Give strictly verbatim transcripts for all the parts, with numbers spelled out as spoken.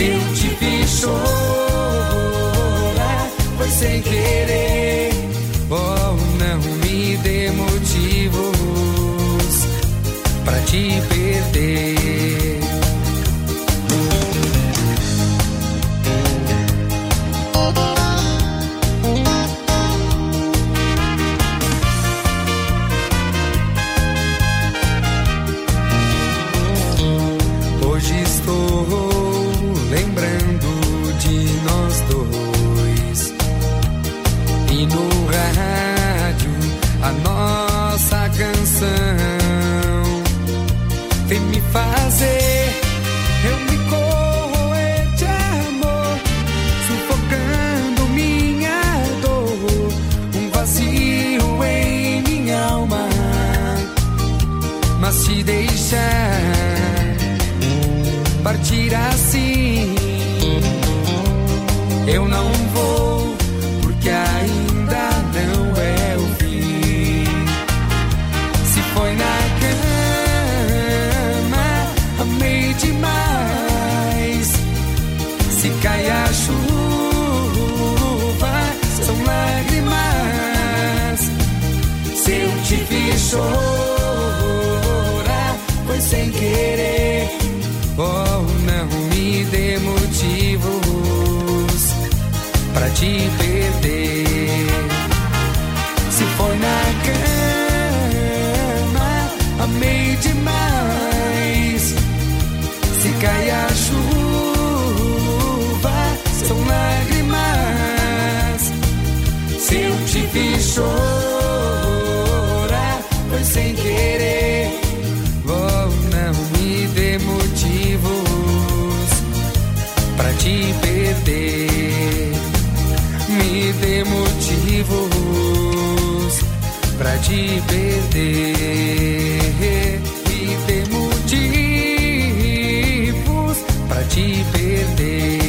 Se eu te fiz chorar, foi sem querer. Oh, não me dê motivos pra te perder. Hoje estou lembrando de nós dois, e no rádio a nossa canção vem me fazer eu me corroer de amor, sufocando minha dor, um vazio em minha alma. Mas te deixar partir assim eu não vou, porque ainda não é o fim. Se foi na cama, amei demais. Se cai a chuva, são lágrimas. Se eu te fiz chorar, foi sem querer. Oh, não me dê motivos pra te perder. Se foi na cama, amei demais. Se cai a chuva, são lágrimas. Se eu te fiz chorar, foi sem querer. Oh, não me dê motivos pra te perder. Me dê motivos pra te perder. Me dê motivos pra te perder.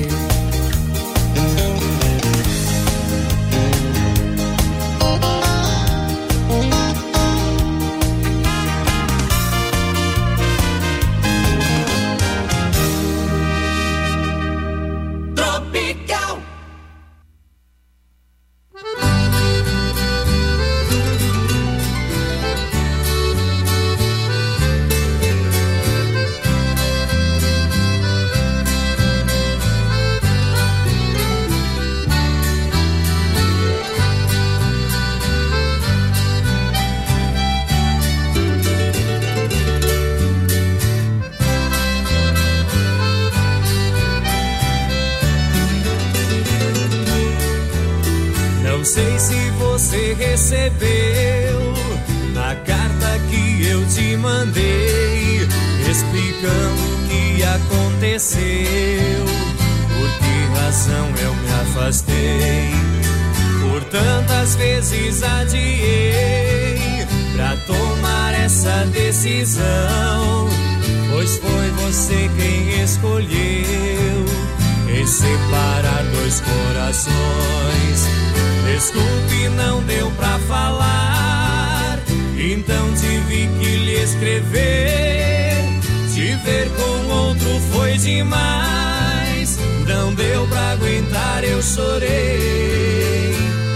Recebeu a carta que eu te mandei, explicando o que aconteceu, por que razão eu me afastei, por tantas vezes adiei pra tomar essa decisão, pois foi você quem escolheu em separar dois corações. Desculpe, não deu pra falar, então tive que lhe escrever. Te ver com outro foi demais, não deu pra aguentar, eu chorei.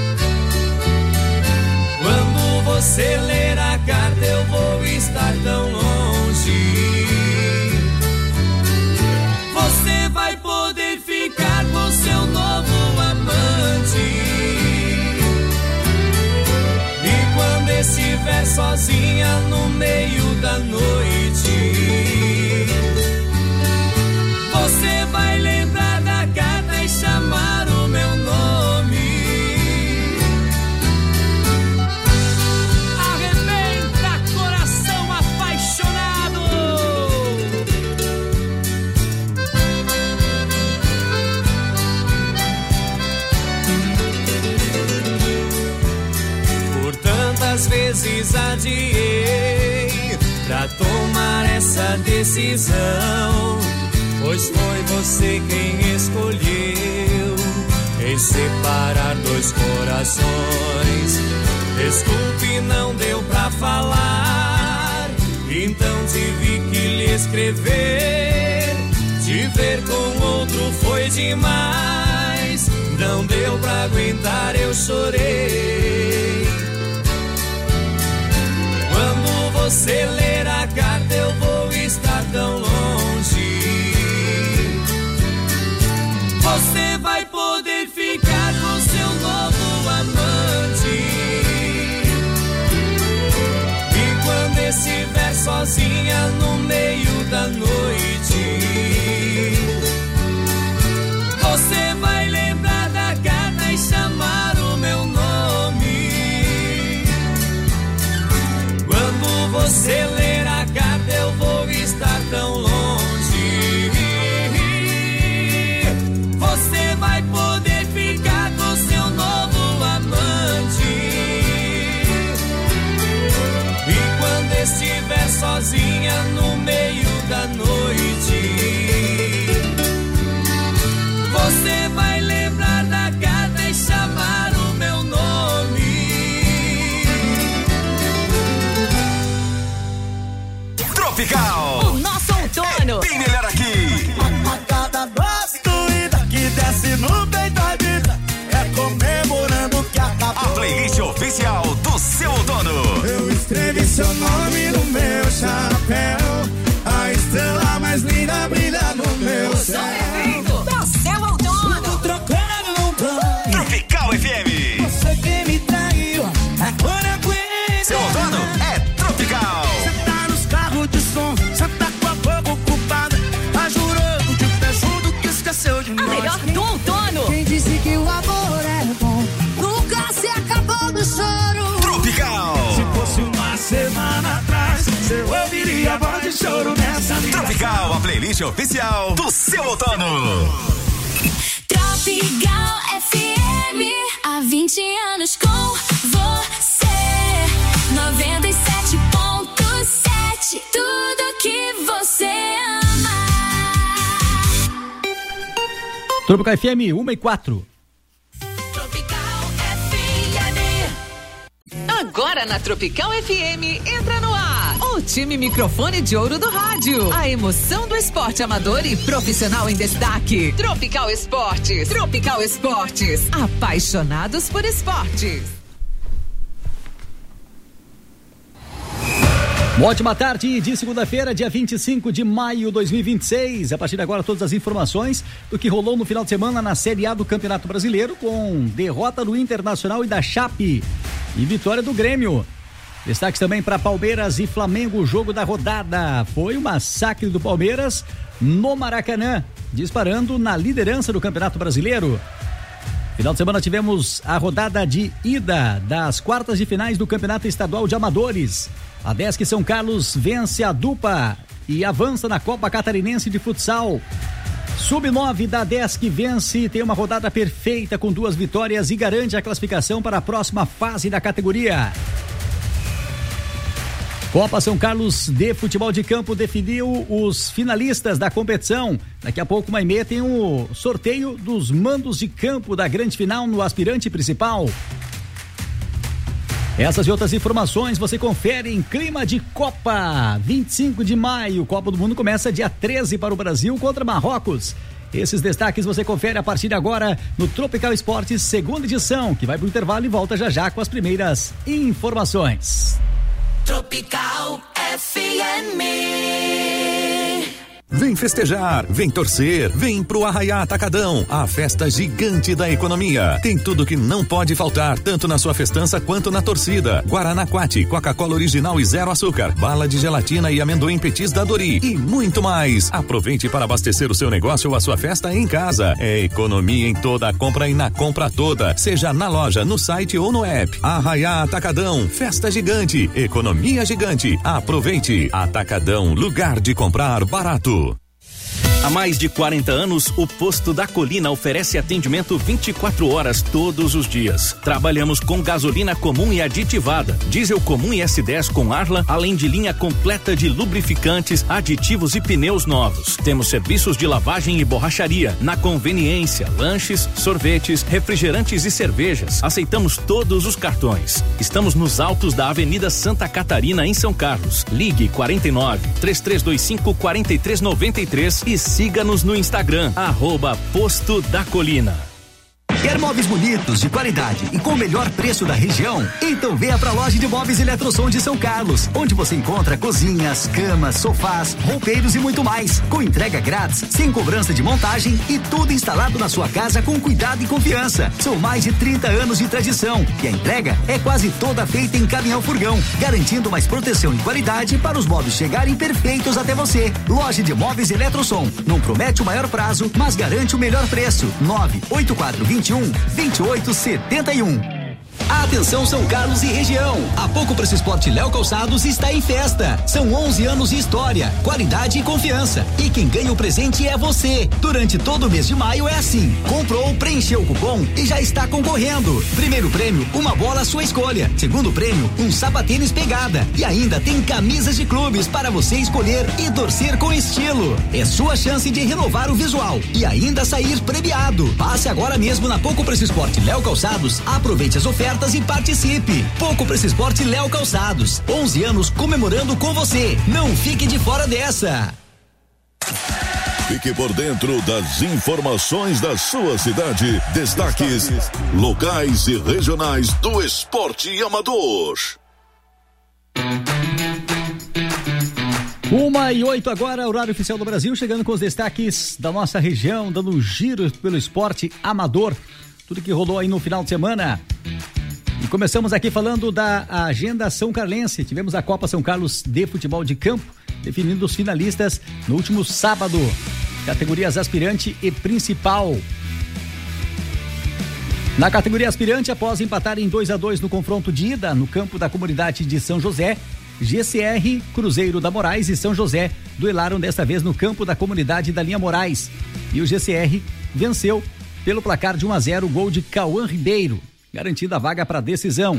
Quando você ler a carta eu vou estar tão longe, você vai poder ficar com seu novo amante. Estiver sozinha no meio da noite, você vai lembrar da carta e chamar o meu nome. Arrebenta, coração apaixonado. Às vezes adiei pra tomar essa decisão, pois foi você quem escolheu em separar dois corações. Desculpe, não deu pra falar, então tive que lhe escrever. Te ver com outro foi demais. Não deu pra aguentar, eu chorei. Quando você ler a carta, eu vou estar tão longe. Você vai poder ficar com seu novo amante. E quando estiver sozinha no meio da noite, você vai lembrar da carta e chamar o meu nome. Quando você ler a carta, eu vou estar tão longe. Você vai poder ficar com seu novo amante. E quando estiver sozinha no meio da noite, você vai lembrar da carta e chamar o meu nome. Tropical, o nosso outono é bem melhor aqui. A cada dose doída que desce no peito da vida, é comemorando que acabou. A playlist oficial do seu outono. Eu escrevi seu nome no meu chapéu, a estrela mais linda brilha no meu céu. do seu outono. Tô trocando um banho. Tropical F M. Você que me traiu, agora aguenta. Seu outono é Tropical. Você tá nos carros de som, você tá com a boca ocupada, tá jurando de pé junto que esqueceu de A nós. melhor do outono. Quem disse que o amor é bom nunca se acabou do choro. Tropical. Se fosse uma semana atrás, você ouviria a voz de choro nessa ligação. Tropical, a playlist oficial do seu outono. Tropical F M, há vinte anos com você. noventa e sete ponto sete, tudo que você ama. Tropical F M uma e quatro. Tropical F M. Agora na Tropical F M, entra no ar o time microfone de ouro do rádio. A emoção do esporte amador e profissional em destaque. Tropical Esportes. Tropical Esportes. Apaixonados por esportes. Uma ótima tarde de segunda-feira, dia vinte e cinco de maio de dois mil e vinte e seis. A partir de agora, todas as informações do que rolou no final de semana na Série A do Campeonato Brasileiro, com derrota do Internacional e da Chape e vitória do Grêmio. Destaques também para Palmeiras e Flamengo, o jogo da rodada. Foi um massacre do Palmeiras no Maracanã, disparando na liderança do Campeonato Brasileiro. Final de semana tivemos a rodada de ida das quartas de finais do Campeonato Estadual de Amadores. A Desk São Carlos vence a Dupa e avança na Copa Catarinense de Futsal. Sub nove da Desk vence, tem uma rodada perfeita com duas vitórias e garante a classificação para a próxima fase da categoria. Copa São Carlos de Futebol de Campo definiu os finalistas da competição. Daqui a pouco, uma e meia, tem o sorteio dos mandos de campo da grande final no aspirante principal. Essas e outras informações você confere em Clima de Copa. vinte e cinco de maio, Copa do Mundo começa dia treze para o Brasil contra Marrocos. Esses destaques você confere a partir de agora no Tropical Esportes, segunda edição, que vai para o intervalo e volta já já com as primeiras informações. Tropical F M. Vem festejar, vem torcer, vem pro Arraiá Atacadão, a festa gigante da economia. Tem tudo que não pode faltar, tanto na sua festança quanto na torcida. Guaraná Quati, Coca-Cola original e zero açúcar, bala de gelatina e amendoim petis da Dori e muito mais. Aproveite para abastecer o seu negócio ou a sua festa em casa. É economia em toda a compra e na compra toda, seja na loja, no site ou no app. Arraiá Atacadão, festa gigante, economia gigante. Aproveite. Atacadão, lugar de comprar barato. Há mais de quarenta anos, o Posto da Colina oferece atendimento vinte e quatro horas todos os dias. Trabalhamos com gasolina comum e aditivada, diesel comum e S dez com Arla, além de linha completa de lubrificantes, aditivos e pneus novos. Temos serviços de lavagem e borracharia, na conveniência, lanches, sorvetes, refrigerantes e cervejas. Aceitamos todos os cartões. Estamos nos altos da Avenida Santa Catarina, em São Carlos. Ligue quarenta e nove, três três dois cinco, quatro três nove três e siga-nos no Instagram, arroba Posto da Colina. Quer móveis bonitos, de qualidade e com o melhor preço da região? Então venha pra loja de móveis Eletrosom de São Carlos, onde você encontra cozinhas, camas, sofás, roupeiros e muito mais, com entrega grátis, sem cobrança de montagem e tudo instalado na sua casa com cuidado e confiança. São mais de trinta anos de tradição e a entrega é quase toda feita em caminhão furgão, garantindo mais proteção e qualidade para os móveis chegarem perfeitos até você. Loja de móveis Eletrosom, não promete o maior prazo, mas garante o melhor preço. nove oito quatro dois um vinte e oito setenta e um. Atenção São Carlos e região, a Pouco Preço Esporte Léo Calçados está em festa. São onze anos de história, qualidade e confiança. E quem ganha o presente é você. Durante todo o mês de maio é assim: comprou, preencheu o cupom e já está concorrendo. Primeiro prêmio, uma bola à sua escolha. Segundo prêmio, um sapatênis pegada. E ainda tem camisas de clubes para você escolher e torcer com estilo. É sua chance de renovar o visual e ainda sair premiado. Passe agora mesmo na Pouco Preço Esporte Léo Calçados, aproveite as ofertas e participe. Pouco Preço Esporte Léo Calçados, onze anos comemorando com você. Não fique de fora dessa. Fique por dentro das informações da sua cidade. Destaques locais e regionais do esporte amador. Uma e oito agora, horário oficial do Brasil, chegando com os destaques da nossa região, dando um giro pelo esporte amador. Tudo que rolou aí no final de semana. E começamos aqui falando da agenda São Carlense. Tivemos a Copa São Carlos de Futebol de Campo, definindo os finalistas no último sábado. Categorias aspirante e principal. Na categoria aspirante, após empatar em dois a dois no confronto de ida no campo da comunidade de São José, G C R, Cruzeiro da Moraes e São José duelaram desta vez no campo da comunidade da Linha Moraes. E o G C R venceu pelo placar de um a zero, gol de Cauã Ribeiro, garantindo a vaga para a decisão.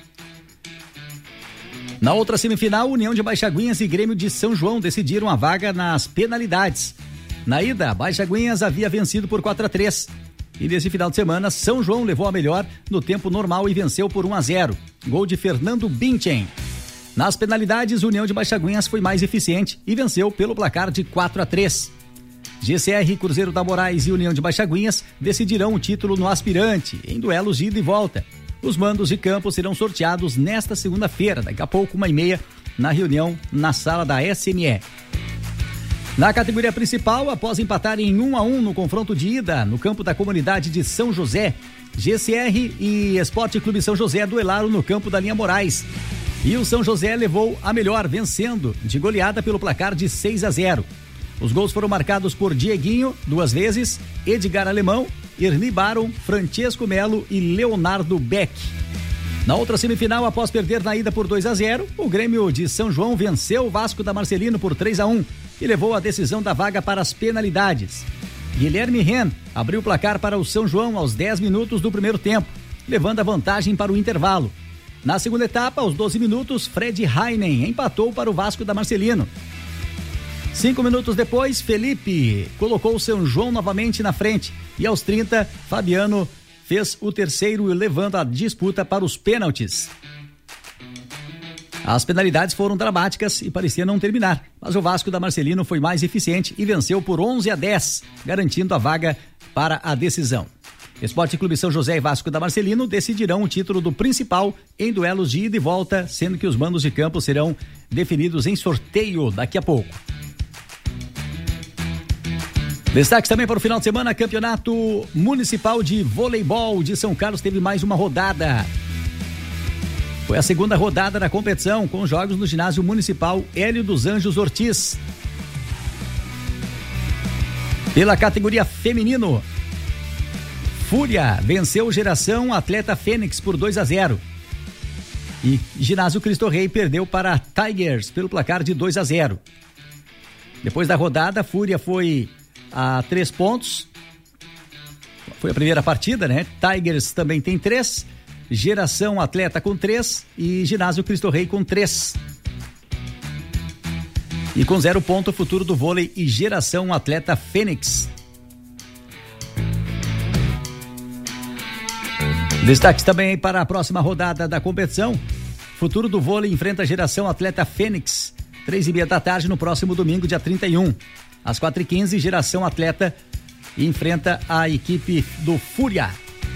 Na outra semifinal, União de Baixaguinhas e Grêmio de São João decidiram a vaga nas penalidades. Na ida, Baixaguinhas havia vencido por quatro a três. E nesse final de semana, São João levou a melhor no tempo normal e venceu por um a zero. Gol de Fernando Binchen. Nas penalidades, União de Baixaguinhas foi mais eficiente e venceu pelo placar de quatro a três. G C R, Cruzeiro da Moraes e União de Baixaguinhas decidirão o título no aspirante, em duelos de ida e volta. Os mandos de campo serão sorteados nesta segunda-feira, daqui a pouco, uma e meia, na reunião na sala da S M E. Na categoria principal, após empatar em um a um no confronto de ida no campo da comunidade de São José, G C R e Esporte Clube São José duelaram no campo da Linha Moraes. E o São José levou a melhor, vencendo de goleada pelo placar de seis a zero. Os gols foram marcados por Dieguinho, duas vezes, Edgar Alemão, Erni Baron, Francesco Melo e Leonardo Beck. Na outra semifinal, após perder na ida por dois a zero, o Grêmio de São João venceu o Vasco da Marcelino por três a um e levou a decisão da vaga para as penalidades. Guilherme Ren abriu o placar para o São João aos dez minutos do primeiro tempo, levando a vantagem para o intervalo. Na segunda etapa, aos doze minutos, Fred Heinen empatou para o Vasco da Marcelino. Cinco minutos depois, Felipe colocou o São João novamente na frente e aos trinta, Fabiano fez o terceiro, levando a disputa para os pênaltis. As penalidades foram dramáticas e parecia não terminar, mas o Vasco da Marcelino foi mais eficiente e venceu por onze a dez, garantindo a vaga para a decisão. Esporte Clube São José e Vasco da Marcelino decidirão o título do principal em duelos de ida e volta, sendo que os mandos de campo serão definidos em sorteio daqui a pouco. Destaques também para o final de semana, Campeonato Municipal de Voleibol de São Carlos teve mais uma rodada. Foi a segunda rodada da competição, com jogos no ginásio municipal Hélio dos Anjos Ortiz. Pela categoria feminino, Fúria venceu Geração Atleta Fênix por dois a zero. E ginásio Cristo Rei perdeu para Tigers pelo placar de dois a zero. Depois da rodada, Fúria foi a três pontos. Foi a primeira partida, né? Tigers também tem três. Geração Atleta com três e Ginásio Cristo Rei com três. E com zero ponto, Futuro do Vôlei e Geração Atleta Fênix. Destaques também para a próxima rodada da competição. Futuro do Vôlei enfrenta a Geração Atleta Fênix, três e meia da tarde no próximo domingo, dia trinta e um. Às quatro e quinze, Geração Atleta enfrenta a equipe do Fúria.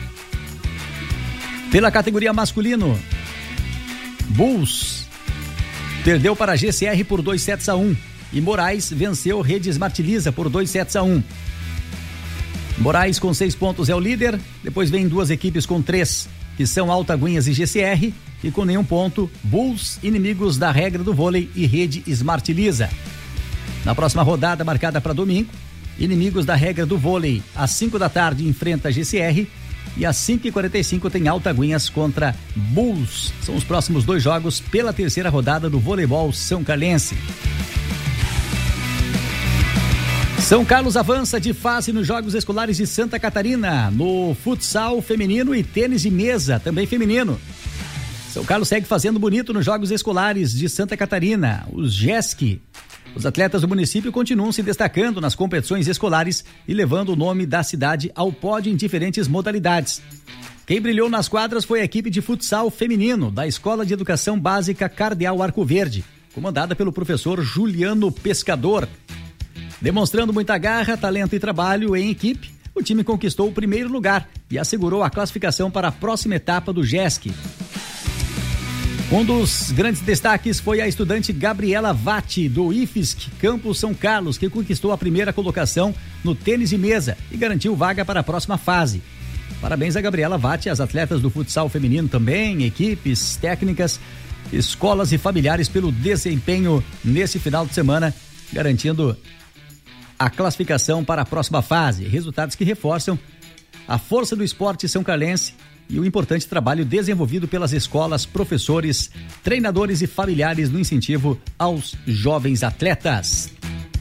Pela categoria masculino, Bulls perdeu para a G C R por dois sets a um e Moraes venceu Redes Martiliza por dois sets a um. Moraes com seis pontos é o líder, depois vem duas equipes com três, que são Alta Aguinhas e G C R, e com nenhum ponto, Bulls, Inimigos da Regra do Vôlei e Rede Smartiliza. Na próxima rodada, marcada para domingo, Inimigos da Regra do Vôlei, às cinco da tarde, enfrenta a G C R e às cinco e quarenta e cinco tem Alta Aguinhas contra Bulls. São os próximos dois jogos pela terceira rodada do voleibol São Carlense. São Carlos avança de fase nos Jogos Escolares de Santa Catarina, no futsal feminino e tênis de mesa, também feminino. São Carlos segue fazendo bonito nos Jogos Escolares de Santa Catarina, os G E S C. Os atletas do município continuam se destacando nas competições escolares e levando o nome da cidade ao pódio em diferentes modalidades. Quem brilhou nas quadras foi a equipe de futsal feminino da Escola de Educação Básica Cardeal Arco Verde, comandada pelo professor Juliano Pescador. Demonstrando muita garra, talento e trabalho em equipe, o time conquistou o primeiro lugar e assegurou a classificação para a próxima etapa do G E S C. Um dos grandes destaques foi a estudante Gabriela Vatti, do I F S C Campus São Carlos, que conquistou a primeira colocação no tênis de mesa e garantiu vaga para a próxima fase. Parabéns a Gabriela Vatti, as atletas do futsal feminino também, equipes, técnicas, escolas e familiares pelo desempenho nesse final de semana, garantindo a classificação para a próxima fase. Resultados que reforçam a força do esporte são carlense e o importante trabalho desenvolvido pelas escolas, professores, treinadores e familiares no incentivo aos jovens atletas.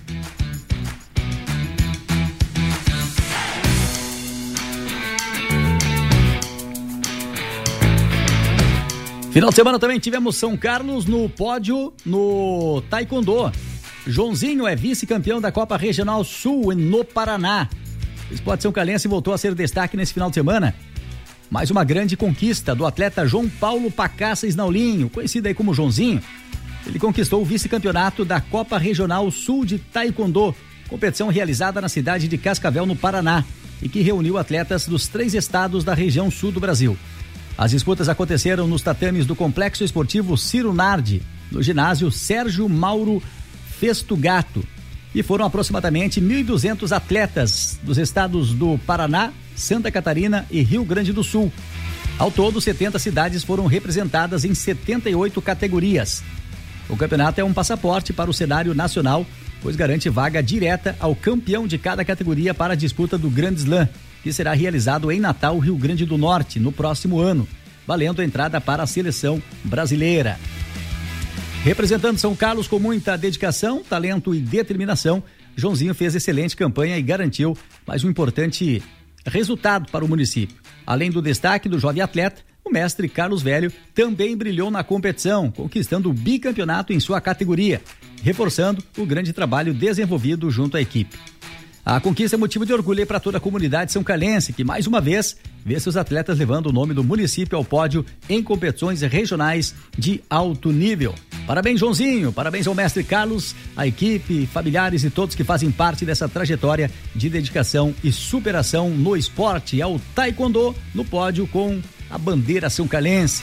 Final de semana também tivemos São Carlos no pódio no Taekwondo. Joãozinho é vice-campeão da Copa Regional Sul no Paraná. O esporte são carlense voltou a ser destaque nesse final de semana. Mais uma grande conquista do atleta João Paulo Pacassa Snaulinho, conhecido aí como Joãozinho. Ele conquistou o vice-campeonato da Copa Regional Sul de Taekwondo, competição realizada na cidade de Cascavel, no Paraná, e que reuniu atletas dos três estados da região sul do Brasil. As disputas aconteceram nos tatames do Complexo Esportivo Ciro Nardi, no ginásio Sérgio Mauro Festugato, e foram aproximadamente mil e duzentos atletas dos estados do Paraná, Santa Catarina e Rio Grande do Sul. Ao todo, setenta cidades foram representadas em setenta e oito categorias. O campeonato é um passaporte para o cenário nacional, pois garante vaga direta ao campeão de cada categoria para a disputa do Grand Slam, que será realizado em Natal, Rio Grande do Norte, no próximo ano, valendo a entrada para a seleção brasileira. Representando São Carlos com muita dedicação, talento e determinação, Joãozinho fez excelente campanha e garantiu mais um importante resultado para o município. Além do destaque do jovem atleta, o mestre Carlos Velho também brilhou na competição, conquistando o bicampeonato em sua categoria, reforçando o grande trabalho desenvolvido junto à equipe. A conquista é motivo de orgulho para toda a comunidade são carlense, que mais uma vez vê seus atletas levando o nome do município ao pódio em competições regionais de alto nível. Parabéns, Joãozinho, parabéns ao mestre Carlos, a equipe, familiares e todos que fazem parte dessa trajetória de dedicação e superação no esporte ao Taekwondo, no pódio com a bandeira são carlense.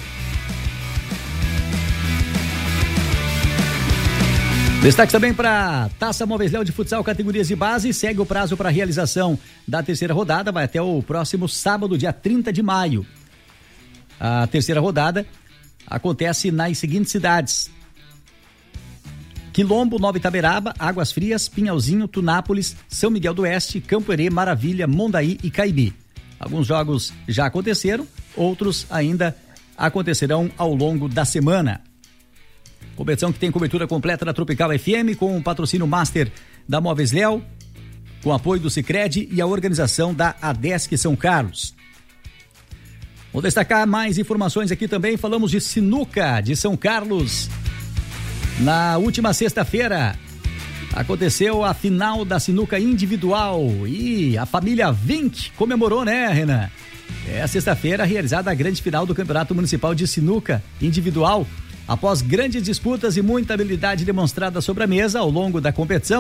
Destaque também para Taça Móveis Léo de Futsal, categorias de base. Segue o prazo para a realização da terceira rodada, vai até o próximo sábado, dia trinta de maio. A terceira rodada acontece nas seguintes cidades: Quilombo, Nova Itaberaba, Águas Frias, Pinhalzinho, Tunápolis, São Miguel do Oeste, Campo Herê, Maravilha, Mondaí e Caibi. Alguns jogos já aconteceram, outros ainda acontecerão ao longo da semana. Competição que tem cobertura completa da Tropical F M, com o patrocínio master da Móveis Léo, com apoio do Sicredi e a organização da Adesc São Carlos. Vou destacar mais informações aqui também. Falamos de sinuca de São Carlos. Na última sexta-feira aconteceu a final da sinuca individual e a família Vink comemorou, né, Renan? É a sexta-feira realizada a grande final do Campeonato Municipal de Sinuca Individual. Após grandes disputas e muita habilidade demonstrada sobre a mesa ao longo da competição,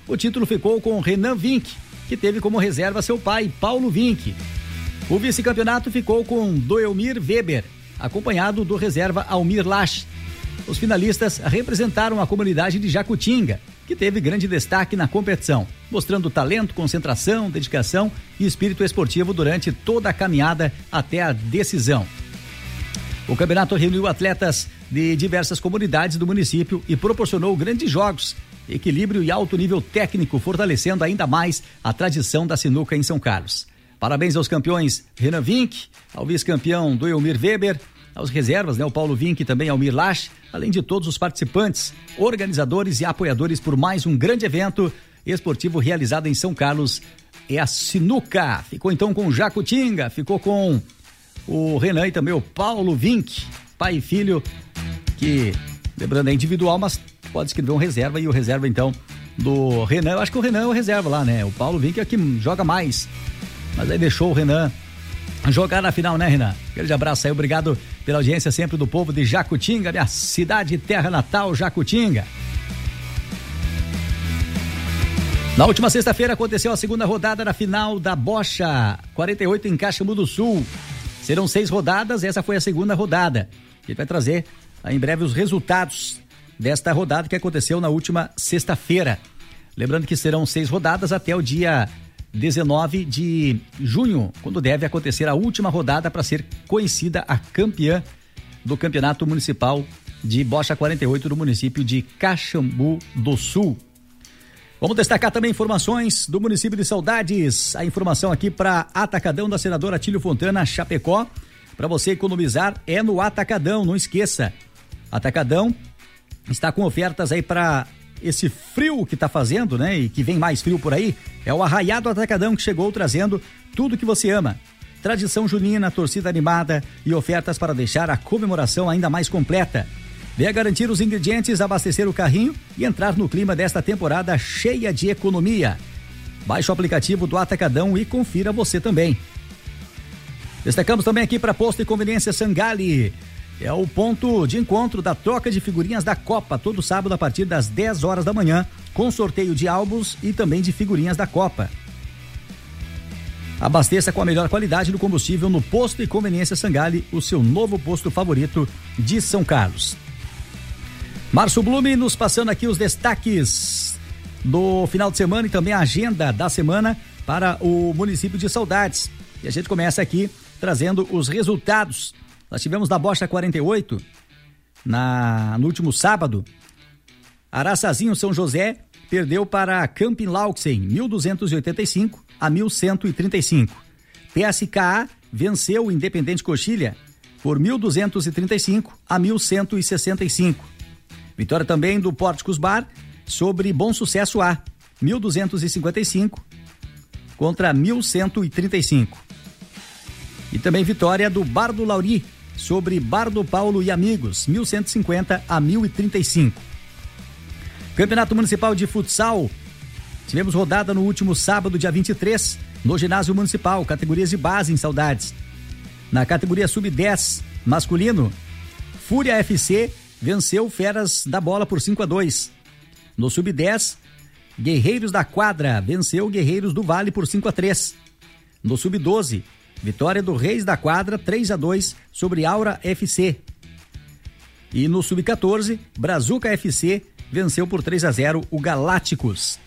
o título ficou com Renan Vinck, que teve como reserva seu pai, Paulo Vinck. O vice-campeonato ficou com Doelmir Weber, acompanhado do reserva Almir Lach. Os finalistas representaram a comunidade de Jacutinga, que teve grande destaque na competição, mostrando talento, concentração, dedicação e espírito esportivo durante toda a caminhada até a decisão. O campeonato reuniu atletas de diversas comunidades do município e proporcionou grandes jogos, equilíbrio e alto nível técnico, fortalecendo ainda mais a tradição da sinuca em São Carlos. Parabéns aos campeões Renan Vinck, ao vice-campeão Doelmir Weber, aos reservas, né, o Paulo Vinck e também Almir Lach, além de todos os participantes, organizadores e apoiadores por mais um grande evento esportivo realizado em São Carlos. É a sinuca. Ficou então com o Jacutinga, ficou com o Renan e também o Paulo Vinck, pai e filho, que, lembrando, é individual, mas pode escrever um reserva, e o reserva então do Renan, eu acho que o Renan é o reserva lá, né? O Paulo Vinck é que joga mais, mas aí deixou o Renan jogar na final, né, Renan? Grande abraço aí, obrigado pela audiência sempre do povo de Jacutinga, minha cidade e terra natal, Jacutinga. Na última sexta-feira aconteceu a segunda rodada da final da Bocha quarenta e oito em Caxambu do Sul. Serão seis rodadas, essa foi a segunda rodada. A gente vai trazer em breve os resultados desta rodada que aconteceu na última sexta-feira. Lembrando que serão seis rodadas até o dia dezenove de junho, quando deve acontecer a última rodada para ser conhecida a campeã do Campeonato Municipal de Bocha quarenta e oito do município de Caxambu do Sul. Vamos destacar também informações do município de Saudades. A informação aqui para Atacadão da senadora Atílio Fontana, Chapecó. Para você economizar é no Atacadão, não esqueça. Atacadão está com ofertas aí para esse frio que está fazendo, né? E que vem mais frio por aí. É o Arraiado Atacadão que chegou trazendo tudo que você ama. Tradição junina, torcida animada e ofertas para deixar a comemoração ainda mais completa. Venha garantir os ingredientes, abastecer o carrinho e entrar no clima desta temporada cheia de economia. Baixe o aplicativo do Atacadão e confira você também. Destacamos também aqui para Posto e Conveniência Sangali. É o ponto de encontro da troca de figurinhas da Copa, todo sábado a partir das dez horas da manhã, com sorteio de álbuns e também de figurinhas da Copa. Abasteça com a melhor qualidade do combustível no Posto e Conveniência Sangali, o seu novo posto favorito de São Carlos. Márcio Blume nos passando aqui os destaques do final de semana e também a agenda da semana para o município de Saudades. E a gente começa aqui trazendo os resultados. Nós tivemos na Bocha quarenta e oito, na, no último sábado, Araçazinho São José perdeu para Camping Lauxen, mil duzentos e oitenta e cinco a mil cento e trinta e cinco. P S K A venceu o Independente Coxilha por mil duzentos e trinta e cinco a mil cento e sessenta e cinco. Vitória também do Pórticos Bar sobre Bom Sucesso A, mil duzentos e cinquenta e cinco contra mil cento e trinta e cinco. E também vitória do Bar do Lauri sobre Bar do Paulo e Amigos, mil cento e cinquenta a mil e trinta e cinco. Campeonato Municipal de Futsal. Tivemos rodada no último sábado, dia vinte e três, no Ginásio Municipal, categorias de base em Saudades. Na categoria sub dez masculino, Fúria F C venceu Feras da Bola por cinco a dois. No sub dez, Guerreiros da Quadra venceu Guerreiros do Vale por cinco a três. No sub doze, vitória do Reis da Quadra três a dois sobre Aura F C. E no sub quatorze, Brazuca F C venceu por três a zero o Galácticos.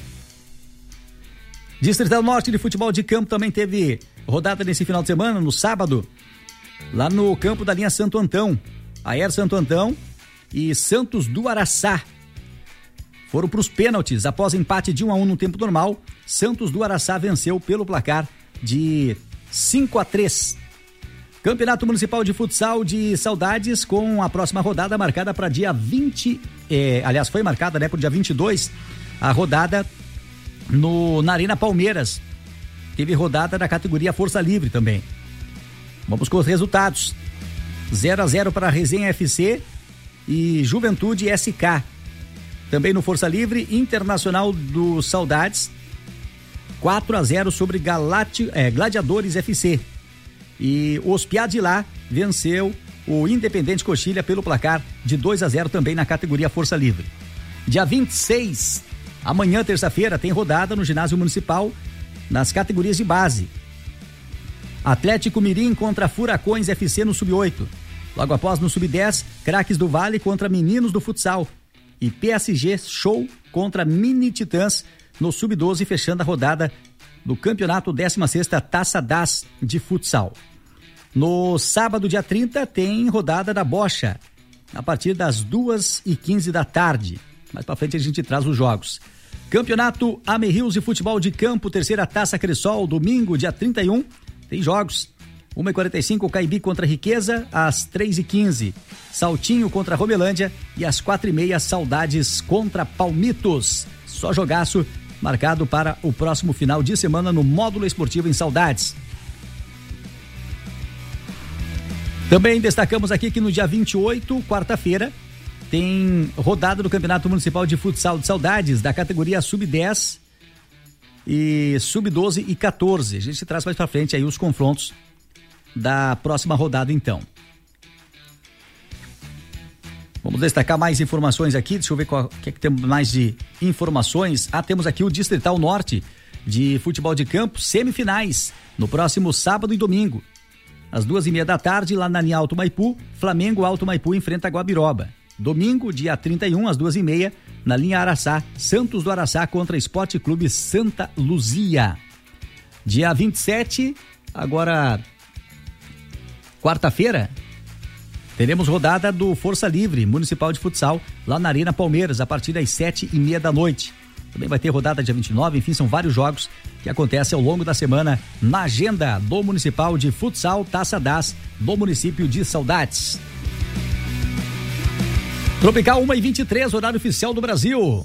Distrital Norte de Futebol de Campo também teve rodada nesse final de semana, no sábado, lá no campo da linha Santo Antão. Aer Santo Antão e Santos do Araçá foram para os pênaltis. Após empate de um a um no tempo normal, Santos do Araçá venceu pelo placar de cinco a três. Campeonato Municipal de Futsal de Saudades, com a próxima rodada marcada para dia vinte, eh, aliás, foi marcada, né, para o dia vinte e dois, a rodada no, na Arena Palmeiras. Teve rodada da categoria Força Livre também. Vamos com os resultados. zero a zero para Resenha F C e Juventude S K. Também no Força Livre, Internacional do Saudades, quatro a zero sobre Galati, é, Gladiadores F C. E os Piadilá venceu o Independente Coxilha pelo placar de dois a zero também na categoria Força Livre. Dia vinte e seis, Amanhã, terça-feira, tem rodada no ginásio municipal nas categorias de base. Atlético Mirim contra Furacões F C no sub oito. Logo após, no sub dez, Craques do Vale contra Meninos do Futsal. E P S G Show contra Mini Titãs no sub doze, fechando a rodada do campeonato décima sexta Taça Das de Futsal. No sábado, dia trinta, tem rodada da Bocha, a partir das duas e quinze da tarde. Mais pra frente a gente traz os jogos. Campeonato Amerrios de Futebol de Campo, terceira Taça Cressol, domingo, dia trinta e um, tem jogos. uma e quarenta e cinco, Caibi contra Riqueza, às três e quinze. Saltinho contra Romelândia e às quatro e meia, Saudades contra Palmitos. Só jogaço marcado para o próximo final de semana no módulo esportivo em Saudades. Também destacamos aqui que no dia vinte e oito, quarta-feira, tem rodada do Campeonato Municipal de Futsal de Saudades, da categoria sub dez e sub doze e quatorze. A gente traz mais pra frente aí os confrontos da próxima rodada, então. Vamos destacar mais informações aqui. Deixa eu ver qual que é que temos mais de informações. Ah, temos aqui o Distrital Norte de Futebol de Campo, semifinais, no próximo sábado e domingo. Às duas e meia da tarde, lá na linha Alto Maipu, Flamengo Alto Maipu enfrenta Guabiroba. Domingo, dia trinta e um, às duas e meia, na linha Araçá, Santos do Araçá contra Esporte Clube Santa Luzia. Dia vinte e sete, agora quarta-feira, teremos rodada do Força Livre Municipal de Futsal, lá na Arena Palmeiras, a partir das sete e meia da noite. Também vai ter rodada dia vinte e nove, enfim, são vários jogos que acontecem ao longo da semana na agenda do Municipal de Futsal Taça Das do município de Saudades. Tropical uma e vinte e três, horário oficial do Brasil.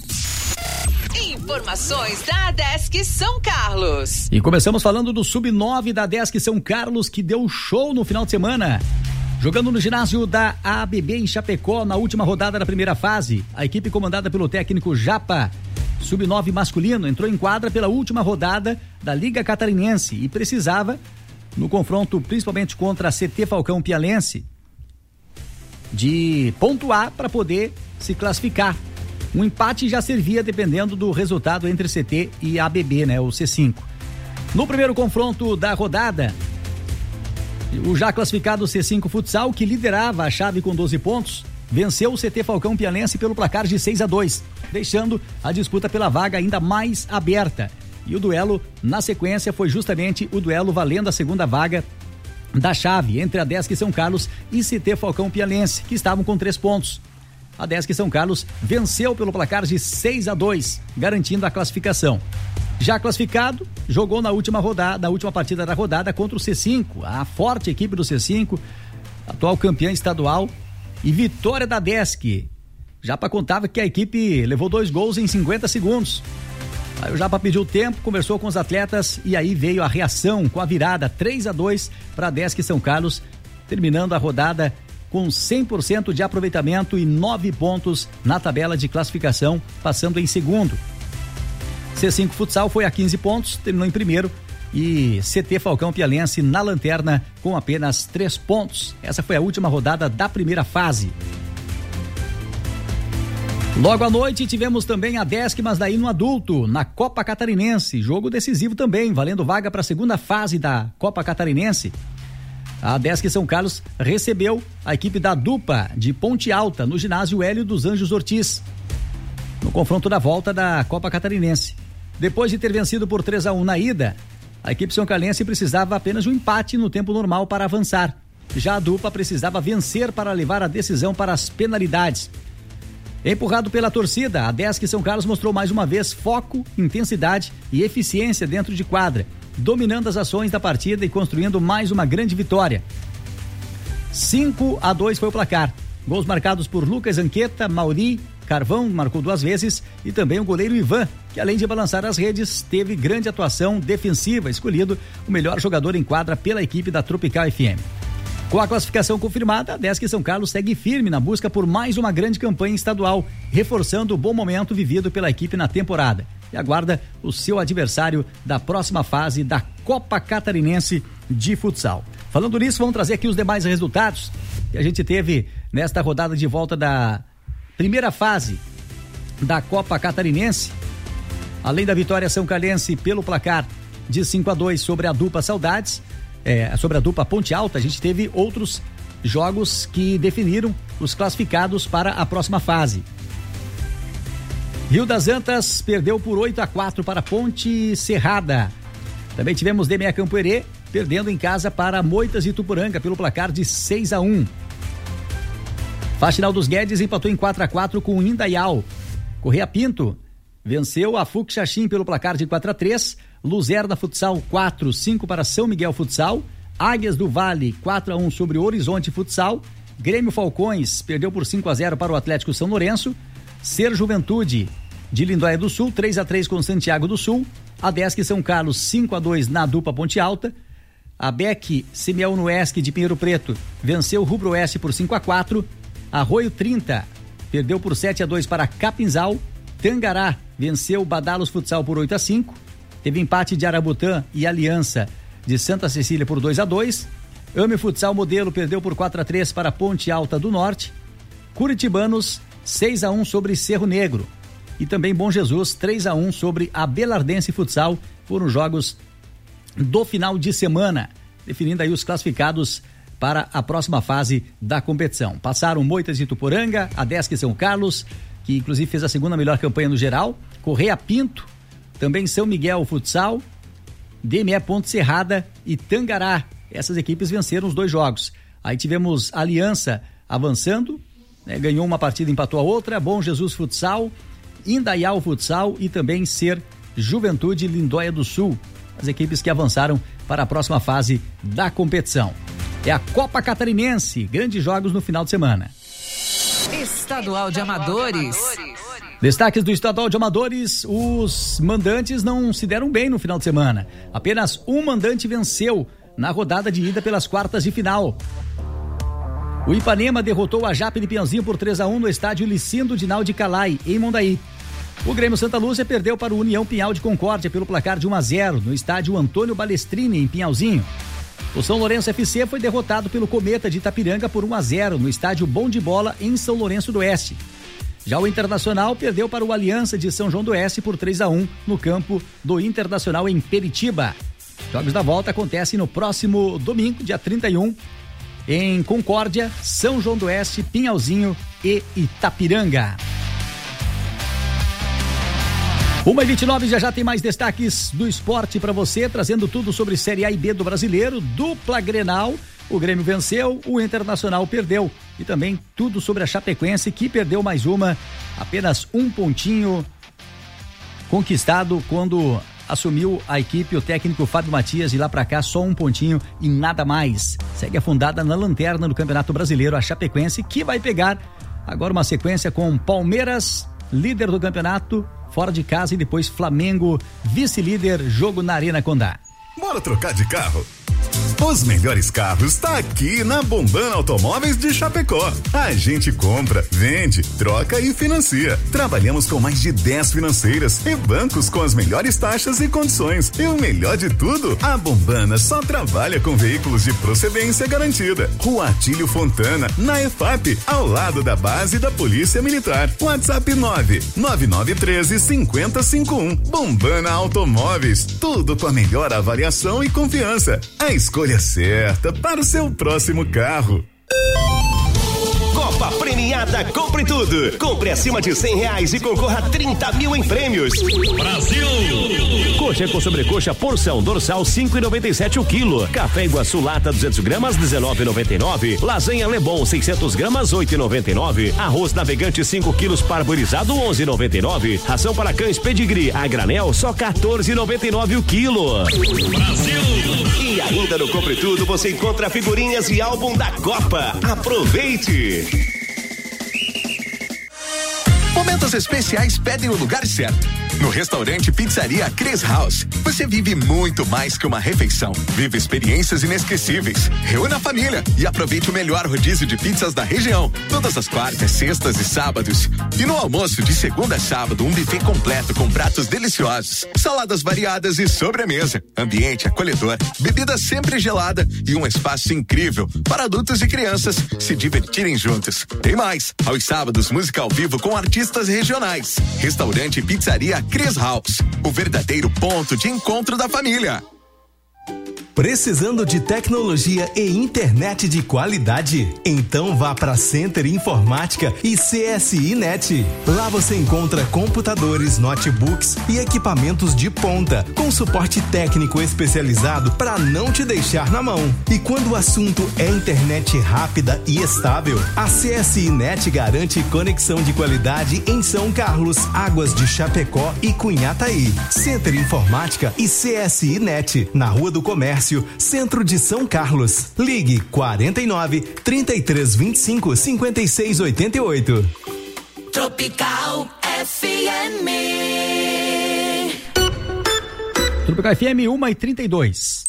Informações da Adesc São Carlos. E começamos falando do sub nove da Adesc São Carlos, que deu show no final de semana. Jogando no ginásio da A B B em Chapecó, na última rodada da primeira fase, a equipe comandada pelo técnico Japa, sub nove masculino, entrou em quadra pela última rodada da Liga Catarinense e precisava, no confronto principalmente contra a C T Falcão Pialense, de pontuar para poder se classificar. Um empate já servia dependendo do resultado entre C T e A B B, né, o C cinco. No primeiro confronto da rodada, o já classificado C cinco Futsal, que liderava a chave com doze pontos, venceu o C T Falcão Pialense pelo placar de seis a dois, deixando a disputa pela vaga ainda mais aberta. E o duelo, na sequência, foi justamente o duelo valendo a segunda vaga da chave entre a Adesc São Carlos e C T Falcão Pialense, que estavam com três pontos. A Adesc São Carlos venceu pelo placar de seis a dois, garantindo a classificação. Já classificado, jogou na última rodada, na última partida da rodada contra o C cinco, a forte equipe do C cinco, atual campeã estadual, e vitória da Adesc. Japa contava que a equipe levou dois gols em cinquenta segundos. Aí o Japa pediu tempo, conversou com os atletas e aí veio a reação com a virada três a dois para a Adesc São Carlos, terminando a rodada com cem por cento de aproveitamento e nove pontos na tabela de classificação, passando em segundo. C cinco Futsal foi a quinze pontos, terminou em primeiro, e C T Falcão Pialense na lanterna com apenas três pontos. Essa foi a última rodada da primeira fase. Logo à noite tivemos também a Adesc, mas daí no adulto, na Copa Catarinense, jogo decisivo também, valendo vaga para a segunda fase da Copa Catarinense. A Adesc São Carlos recebeu a equipe da Dupa de Ponte Alta no ginásio Hélio dos Anjos Ortiz, no confronto da volta da Copa Catarinense. Depois de ter vencido por três a um na ida, a equipe são carlense precisava apenas de um empate no tempo normal para avançar. Já a Dupa precisava vencer para levar a decisão para as penalidades. Empurrado pela torcida, a Adesc São Carlos mostrou mais uma vez foco, intensidade e eficiência dentro de quadra, dominando as ações da partida e construindo mais uma grande vitória. cinco a dois foi o placar. Gols marcados por Lucas Anqueta, Mauri, Carvão marcou duas vezes e também o goleiro Ivan, que além de balançar as redes, teve grande atuação defensiva, escolhido o melhor jogador em quadra pela equipe da Tropical F M. Com a classificação confirmada, a Adesc São Carlos segue firme na busca por mais uma grande campanha estadual, reforçando o bom momento vivido pela equipe na temporada. E aguarda o seu adversário da próxima fase da Copa Catarinense de Futsal. Falando nisso, vamos trazer aqui os demais resultados que a gente teve nesta rodada de volta da primeira fase da Copa Catarinense. Além da vitória são calense pelo placar de cinco a dois sobre a dupla Saudades, é, sobre a dupla Ponte Alta, a gente teve outros jogos que definiram os classificados para a próxima fase. Rio das Antas perdeu por oito a quatro para Ponte Serrada. Também tivemos D M E Campo Herê perdendo em casa para Moitas e Tupuranga pelo placar de seis a um. Faxinal dos Guedes empatou em quatro a quatro com o Indaial. Correia Pinto venceu a Fux Xaxim pelo placar de quatro a três. Luzerna Futsal quatro a cinco para São Miguel Futsal. Águias do Vale quatro a um sobre o Horizonte Futsal. Grêmio Falcões perdeu por cinco a zero para o Atlético São Lourenço. Ser Juventude de Lindóia do Sul três a três com Santiago do Sul. A Desc São Carlos cinco a dois na dupla Ponte Alta. A B E C Simeão Nuesc de Pinheiro Preto venceu o Rubro Oeste por cinco a quatro. Arroio trinta perdeu por sete a dois para Capinzal. Tangará venceu o Badalos Futsal por oito a cinco. Teve empate de Arabutã e Aliança de Santa Cecília por dois a dois. Ame Futsal Modelo perdeu por quatro a três para Ponte Alta do Norte. Curitibanos seis a um sobre Cerro Negro. E também Bom Jesus três a um sobre a Belardense Futsal. Foram jogos do final de semana, definindo aí os classificados para a próxima fase da competição. Passaram Moitas de Tuporanga, a Desc São Carlos, que inclusive fez a segunda melhor campanha no geral, Correia Pinto, também São Miguel Futsal, D M E Ponte Serrada e Tangará. Essas equipes venceram os dois jogos. Aí tivemos Aliança avançando, né, ganhou uma partida, empatou a outra, Bom Jesus Futsal, Indaial Futsal e também Ser Juventude Lindóia do Sul, as equipes que avançaram para a próxima fase da competição. É a Copa Catarinense, grandes jogos no final de semana. Estadual de Amadores. Destaques do Estadual de Amadores: os mandantes não se deram bem no final de semana. Apenas um mandante venceu na rodada de ida pelas quartas de final. O Ipanema derrotou a Jape de Pinhalzinho por três a um no estádio Licindo Dinal de Calai, em Mondaí. O Grêmio Santa Lúcia perdeu para o União Pinhal de Concórdia pelo placar de um a zero no estádio Antônio Balestrini, em Pinhalzinho. O São Lourenço F C foi derrotado pelo Cometa de Itapiranga por um a zero no estádio Bom de Bola, em São Lourenço do Oeste. Já o Internacional perdeu para o Aliança de São João do Oeste por três a um no campo do Internacional em Peritiba. Jogos da volta acontecem no próximo domingo, dia trinta e um, em Concórdia, São João do Oeste, Pinhalzinho e Itapiranga. uma e vinte e nove, já já tem mais destaques do esporte para você, trazendo tudo sobre Série A e B do Brasileiro, dupla Grenal. O Grêmio venceu, o Internacional perdeu. E também tudo sobre a Chapecoense, que perdeu mais uma, apenas um pontinho conquistado quando assumiu a equipe o técnico Fábio Matias, e lá pra cá só um pontinho e nada mais. Segue afundada na lanterna do Campeonato Brasileiro a Chapecoense, que vai pegar agora uma sequência com Palmeiras, líder do campeonato, fora de casa, e depois Flamengo, vice-líder, jogo na Arena Condá. Bora trocar de carro? Os melhores carros tá aqui na Bombana Automóveis de Chapecó. A gente compra, vende, troca e financia. Trabalhamos com mais de dez financeiras e bancos com as melhores taxas e condições. E o melhor de tudo, a Bombana só trabalha com veículos de procedência garantida. Rua Atílio Fontana, na E F A P, ao lado da base da Polícia Militar. WhatsApp nove nove nove um três cinco zero cinco um. Bombana Automóveis, tudo com a melhor avaliação e confiança. A escolha certa para o seu próximo carro. Copa Premiada Compre Tudo. Compre acima de cem reais e concorra a trinta mil em prêmios. Brasil! Coxa com sobrecoxa porção dorsal cinco e noventa e sete o quilo. Café Iguaçu lata duzentos gramas dezenove e noventa e nove. Lasanha Lebon seiscentos gramas oito e noventa e nove. Arroz Navegante cinco quilos parboilizado onze e noventa e nove. Ração para cães Pedigree a granel só quatorze e noventa e nove o quilo. Brasil! E ainda no Compre Tudo você encontra figurinhas e álbum da Copa. Aproveite! Momentos especiais pedem o lugar certo. No restaurante Pizzaria Chris House, você vive muito mais que uma refeição. Vive experiências inesquecíveis. Reúna a família e aproveite o melhor rodízio de pizzas da região. Todas as quartas, sextas e sábados. E no almoço de segunda a sábado, um buffet completo com pratos deliciosos, saladas variadas e sobremesa. Ambiente acolhedor, bebida sempre gelada e um espaço incrível para adultos e crianças se divertirem juntos. Tem mais, aos sábados, música ao vivo com artistas regionais. Restaurante Pizzaria Chris House, o verdadeiro ponto de encontro da família. Precisando de tecnologia e internet de qualidade? Então vá para Center Informática e C S I Net. Lá você encontra computadores, notebooks e equipamentos de ponta, com suporte técnico especializado para não te deixar na mão. E quando o assunto é internet rápida e estável, a C S I Net garante conexão de qualidade em São Carlos, Águas de Chapecó e Cunhataí. Center Informática e C S I Net, na Rua do Comércio, Centro de São Carlos. Ligue quarenta e nove, trinta e três, vinte e cinco, cinquenta e seis, oitenta e oito. Tropical F M. Tropical F M uma e trinta e dois.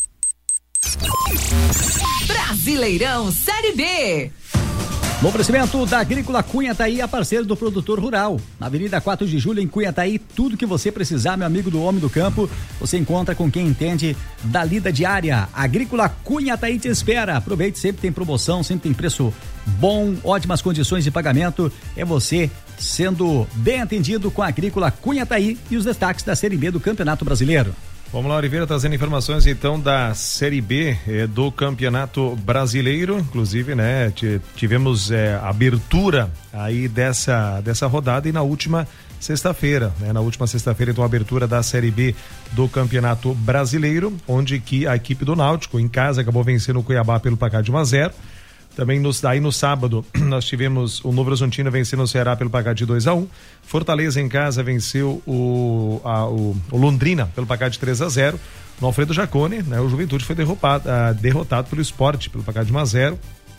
Brasileirão Série B. No oferecimento da Agrícola Cunhataí, a parceiro do produtor rural. Na Avenida quatro de Julho, em Cunhataí, tudo que você precisar, meu amigo do homem do campo, você encontra com quem entende da lida diária. Agrícola Cunhataí te espera. Aproveite, sempre tem promoção, sempre tem preço bom, ótimas condições de pagamento. É você sendo bem atendido com a Agrícola Cunhataí e os destaques da Série B do Campeonato Brasileiro. Vamos lá, Oliveira, trazendo informações então da Série B eh, do Campeonato Brasileiro. Inclusive, né, tivemos eh, abertura aí dessa, dessa rodada e na última sexta-feira, né? Na última sexta-feira, então, a abertura da Série B do Campeonato Brasileiro, onde que a equipe do Náutico, em casa, acabou vencendo o Cuiabá pelo placar de um a zero. Também no, aí no sábado nós tivemos o Novo Horizontino vencendo o Ceará pelo placar de dois a um. Fortaleza em casa venceu o, a, o, o Londrina pelo placar de três a zero. No Alfredo Jaconi, né, o Juventude foi derrotado, uh, derrotado pelo Sport pelo placar de um a zero.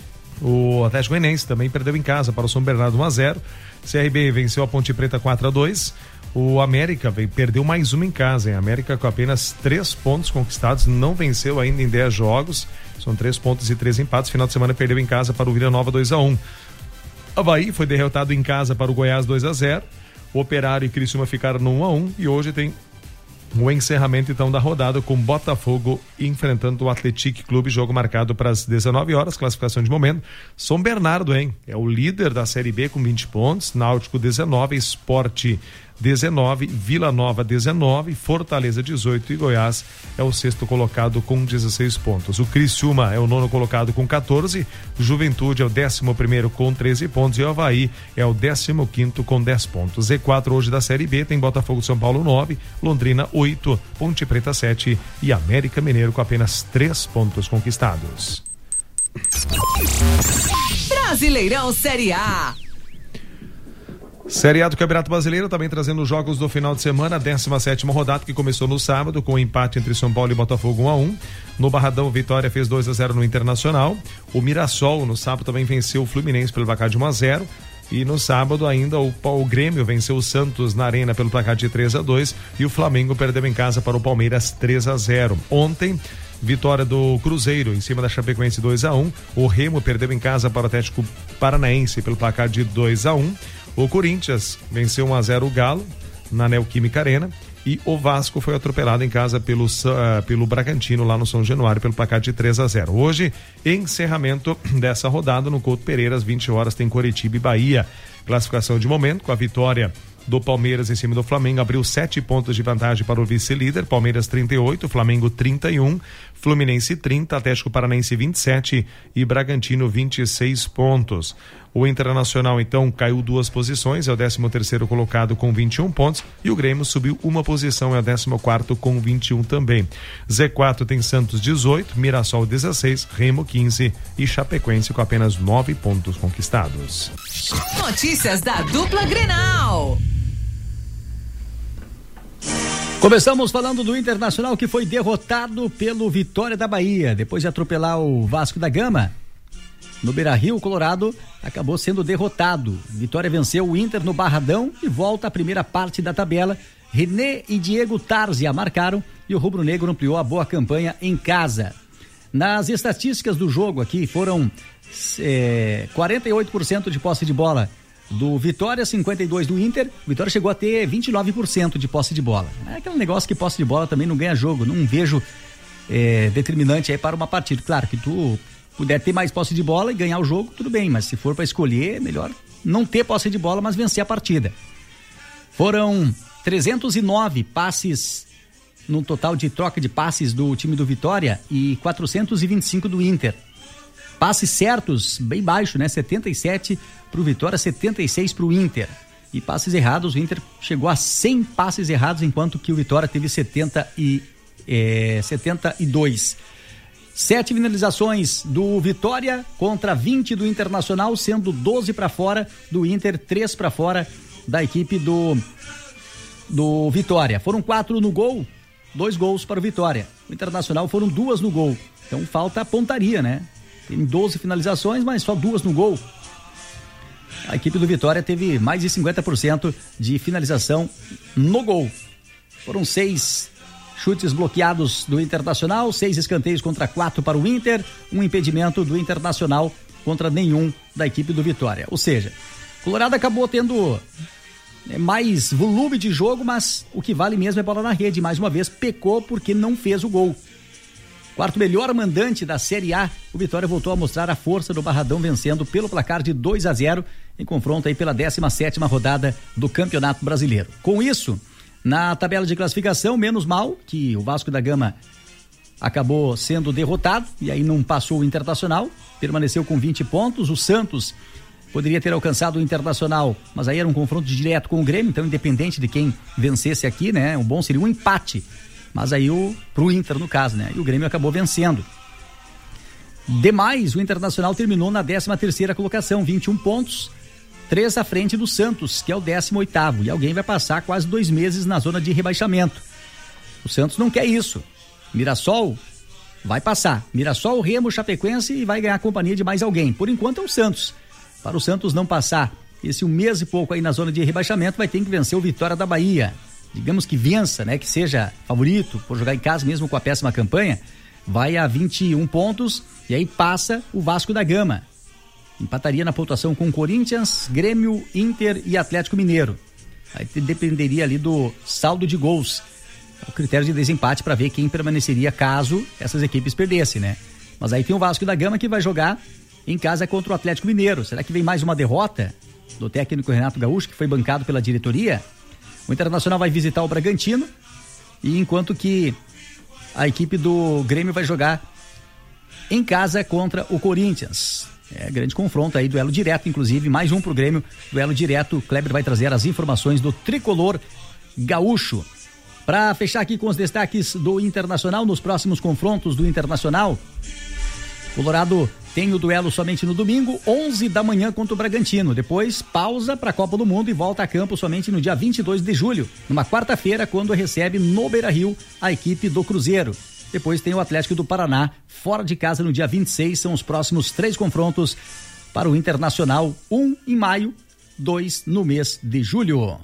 O Atlético Goianiense também perdeu em casa para o São Bernardo um a zero. C R B venceu a Ponte Preta quatro a dois. O América veio, perdeu mais uma em casa, hein? América com apenas três pontos conquistados, não venceu ainda em dez jogos. São três pontos e três empates. Final de semana perdeu em casa para o Vila Nova dois a um. Avaí foi derrotado em casa para o Goiás dois a zero. O Operário e Criciúma ficaram no um a um. E hoje tem o encerramento então da rodada com Botafogo enfrentando o Atlético Clube, jogo marcado para as dezenove horas, classificação de momento. São Bernardo, hein? É o líder da Série B com vinte pontos, Náutico dezenove, Sport dezenove, Vila Nova dezenove, Fortaleza dezoito e Goiás é o sexto colocado com dezesseis pontos. O Criciúma é o nono colocado com quatorze, Juventude é o décimo primeiro com treze pontos e o Avaí é o décimo quinto com dez pontos. Z quatro hoje da Série B tem Botafogo de São Paulo nove, Londrina oito, Ponte Preta sete e América Mineiro com apenas três pontos conquistados. Brasileirão Série A. Série A do Campeonato Brasileiro também trazendo os jogos do final de semana, a décima sétima rodada que começou no sábado com o um empate entre São Paulo e Botafogo um a um. No Barradão, Vitória fez dois a zero no Internacional. O Mirassol no sábado também venceu o Fluminense pelo placar de um a zero. E no sábado ainda o, o Grêmio venceu o Santos na Arena pelo placar de três a dois e o Flamengo perdeu em casa para o Palmeiras três a zero. Ontem, vitória do Cruzeiro em cima da Chapecoense dois a um. O Remo perdeu em casa para o Atlético Paranaense pelo placar de dois a um. O Corinthians venceu um a zero o Galo na Neoquímica Arena e o Vasco foi atropelado em casa pelo, uh, pelo Bragantino lá no São Januário pelo placar de três a zero. Hoje, encerramento dessa rodada no Couto Pereira, às vinte horas tem Coritiba e Bahia. Classificação de momento com a vitória do Palmeiras em cima do Flamengo, abriu sete pontos de vantagem para o vice-líder, Palmeiras trinta e oito, Flamengo trinta e um, Fluminense trinta, Atlético Paranaense vinte e sete e Bragantino vinte e seis pontos. O Internacional então caiu duas posições, é o décimo terceiro colocado com vinte e um pontos e o Grêmio subiu uma posição, é o décimo quarto com vinte e um também. Z quatro tem Santos dezoito, Mirassol dezesseis, Remo quinze e Chapecoense com apenas nove pontos conquistados. Notícias da dupla Grenal. Começamos falando do Internacional que foi derrotado pelo Vitória da Bahia, depois de atropelar o Vasco da Gama. No Beira-Rio, o Colorado acabou sendo derrotado. Vitória venceu o Inter no Barradão e volta à primeira parte da tabela, René e Diego Tarzia marcaram e o rubro-negro ampliou a boa campanha em casa. Nas estatísticas do jogo aqui foram é, quarenta e oito por cento de posse de bola do Vitória, cinquenta e dois por cento do Inter. O Vitória chegou a ter vinte e nove por cento de posse de bola. É aquele negócio que posse de bola também não ganha jogo, não vejo é, determinante aí para uma partida. Claro que tu puder ter mais posse de bola e ganhar o jogo, tudo bem, mas se for para escolher, é melhor não ter posse de bola, mas vencer a partida. Foram trezentos e nove passes no total de troca de passes do time do Vitória e quatrocentos e vinte e cinco do Inter. Passes certos, bem baixo, né? setenta e sete pro Vitória, setenta e seis pro Inter. E passes errados, o Inter chegou a cem passes errados, enquanto que o Vitória teve setenta e, é, setenta e dois. Sete finalizações do Vitória contra vinte do Internacional, sendo doze para fora do Inter, três para fora da equipe do, do Vitória. Foram quatro no gol, dois gols para o Vitória. O Internacional foram duas no gol. Então falta a pontaria, né? Tem doze finalizações, mas só duas no gol. A equipe do Vitória teve mais de cinquenta por cento de finalização no gol. Foram seis chutes bloqueados do Internacional, seis escanteios contra quatro para o Inter, um impedimento do Internacional contra nenhum da equipe do Vitória. Ou seja, o Colorado acabou tendo mais volume de jogo, mas o que vale mesmo é bola na rede. Mais uma vez pecou porque não fez o gol. Quarto melhor mandante da Série A, o Vitória voltou a mostrar a força do Barradão, vencendo pelo placar de dois a zero em confronto aí pela décima sétima rodada do Campeonato Brasileiro. Com isso, na tabela de classificação, menos mal que o Vasco da Gama acabou sendo derrotado e aí não passou o Internacional, permaneceu com vinte pontos. O Santos poderia ter alcançado o Internacional, mas aí era um confronto direto com o Grêmio, então independente de quem vencesse aqui, né, o bom seria um empate. Mas aí o pro Inter, no caso, né? E o Grêmio acabou vencendo. Demais, o Internacional terminou na décima terceira colocação, vinte e um pontos, três à frente do Santos, que é o décimo oitavo. E alguém vai passar quase dois meses na zona de rebaixamento. O Santos não quer isso. Mirassol vai passar. Mirassol, Remo, Chapecoense e vai ganhar a companhia de mais alguém. Por enquanto é o Santos. Para o Santos não passar esse um mês e pouco aí na zona de rebaixamento, vai ter que vencer o Vitória da Bahia. Digamos que vença, né, que seja favorito por jogar em casa mesmo com a péssima campanha, vai a vinte e um pontos e aí passa o Vasco da Gama. Empataria na pontuação com Corinthians, Grêmio, Inter e Atlético Mineiro. Aí dependeria ali do saldo de gols, o critério de desempate para ver quem permaneceria caso essas equipes perdessem, né? Mas aí tem o Vasco da Gama que vai jogar em casa contra o Atlético Mineiro. Será que vem mais uma derrota do técnico Renato Gaúcho, que foi bancado pela diretoria? O Internacional vai visitar o Bragantino, e enquanto que a equipe do Grêmio vai jogar em casa contra o Corinthians. É grande confronto aí, duelo direto, inclusive, mais um pro Grêmio, duelo direto. O Kleber vai trazer as informações do tricolor gaúcho. Para fechar aqui com os destaques do Internacional, nos próximos confrontos do Internacional, Colorado tem o duelo somente no domingo, onze da manhã contra o Bragantino. Depois, pausa para a Copa do Mundo e volta a campo somente no dia vinte e dois de julho, numa quarta-feira, quando recebe no Beira-Rio a equipe do Cruzeiro. Depois tem o Atlético do Paraná, fora de casa no dia vinte e seis. São os próximos três confrontos para o Internacional, um em maio, dois no mês de julho.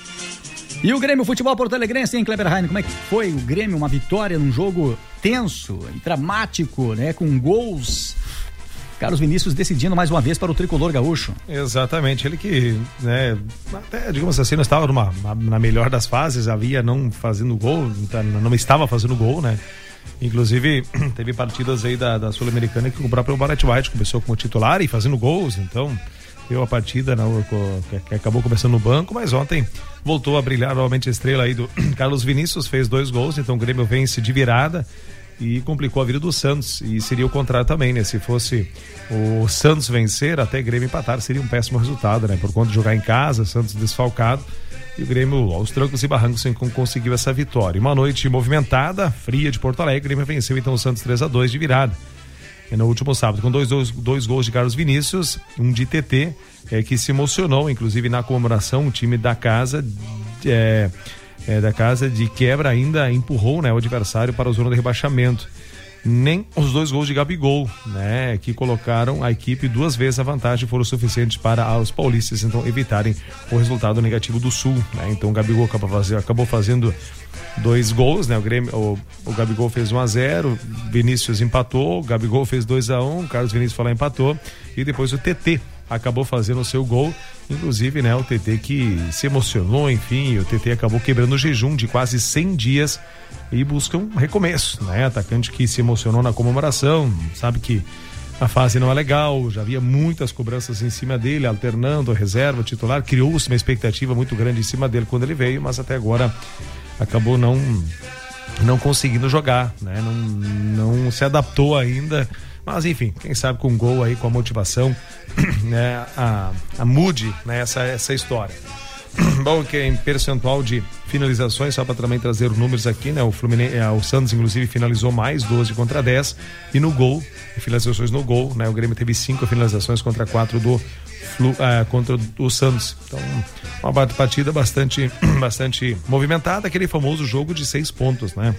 E o Grêmio Futebol Porto Alegrense, hein, Kleber Heine? Como é que foi o Grêmio? Uma vitória num jogo tenso e dramático, né? Com gols. Carlos Vinícius decidindo mais uma vez para o tricolor gaúcho. Exatamente, ele que, né, até, digamos assim, não estava numa, na melhor das fases, havia não fazendo gol, não estava fazendo gol, né? Inclusive, teve partidas aí da, da Sul-Americana que o próprio Barrett White começou como titular e fazendo gols, então deu a partida, não, que acabou começando no banco, mas ontem voltou a brilhar novamente a estrela aí do Carlos Vinícius, fez dois gols, então o Grêmio vence de virada e complicou a vida do Santos, e seria o contrário também, né? Se fosse o Santos vencer, até Grêmio empatar, seria um péssimo resultado, né? Por conta de jogar em casa, Santos desfalcado, e o Grêmio aos trancos e barrancos conseguiu essa vitória. Uma noite movimentada, fria de Porto Alegre, o Grêmio venceu então o Santos três a dois de virada. E no último sábado, com dois, dois, dois gols de Carlos Vinícius, um de T T, é, que se emocionou, inclusive na comemoração, o time da casa é, é, da casa de quebra ainda empurrou, né, o adversário para a zona de rebaixamento. nem os dois gols de Gabigol, né, que colocaram a equipe duas vezes a vantagem, foram suficientes para os paulistas então evitarem o resultado negativo do Sul, né? Então o Gabigol acabou fazendo, acabou fazendo dois gols, né? O Grêmio, o, o Gabigol fez um a zero, Vinícius empatou, o Gabigol fez dois a um, Carlos Vinícius foi lá, empatou, e depois o T T acabou fazendo o seu gol, inclusive, né, o T T que se emocionou, enfim, o T T acabou quebrando o jejum de quase cem dias e busca um recomeço, né? Atacante que se emocionou na comemoração, sabe que a fase não é legal, já havia muitas cobranças em cima dele, alternando a reserva, titular, criou-se uma expectativa muito grande em cima dele quando ele veio, mas até agora acabou não não conseguindo jogar, né? Não, não se adaptou ainda, mas enfim, quem sabe com um gol aí, com a motivação, né? A, a mude, né? Essa, essa história. Bom, que em percentual de finalizações, só para também trazer os números aqui, né? O Fluminense, o Santos inclusive finalizou mais, doze contra dez, e no gol, finalizações no gol, né? O Grêmio teve cinco finalizações contra quatro do Flu, uh, contra o Santos. Então, uma partida bastante, bastante movimentada, aquele famoso jogo de seis pontos, né?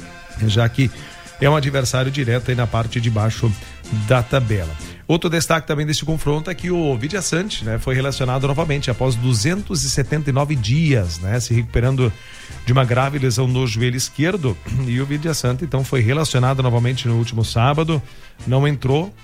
Já que é um adversário direto aí na parte de baixo da tabela. Outro destaque também desse confronto é que o Vidiaçante, né, foi relacionado novamente após duzentos e setenta e nove dias, né, se recuperando de uma grave lesão no joelho esquerdo, e o Vidiaçante então foi relacionado novamente no último sábado, não entrou,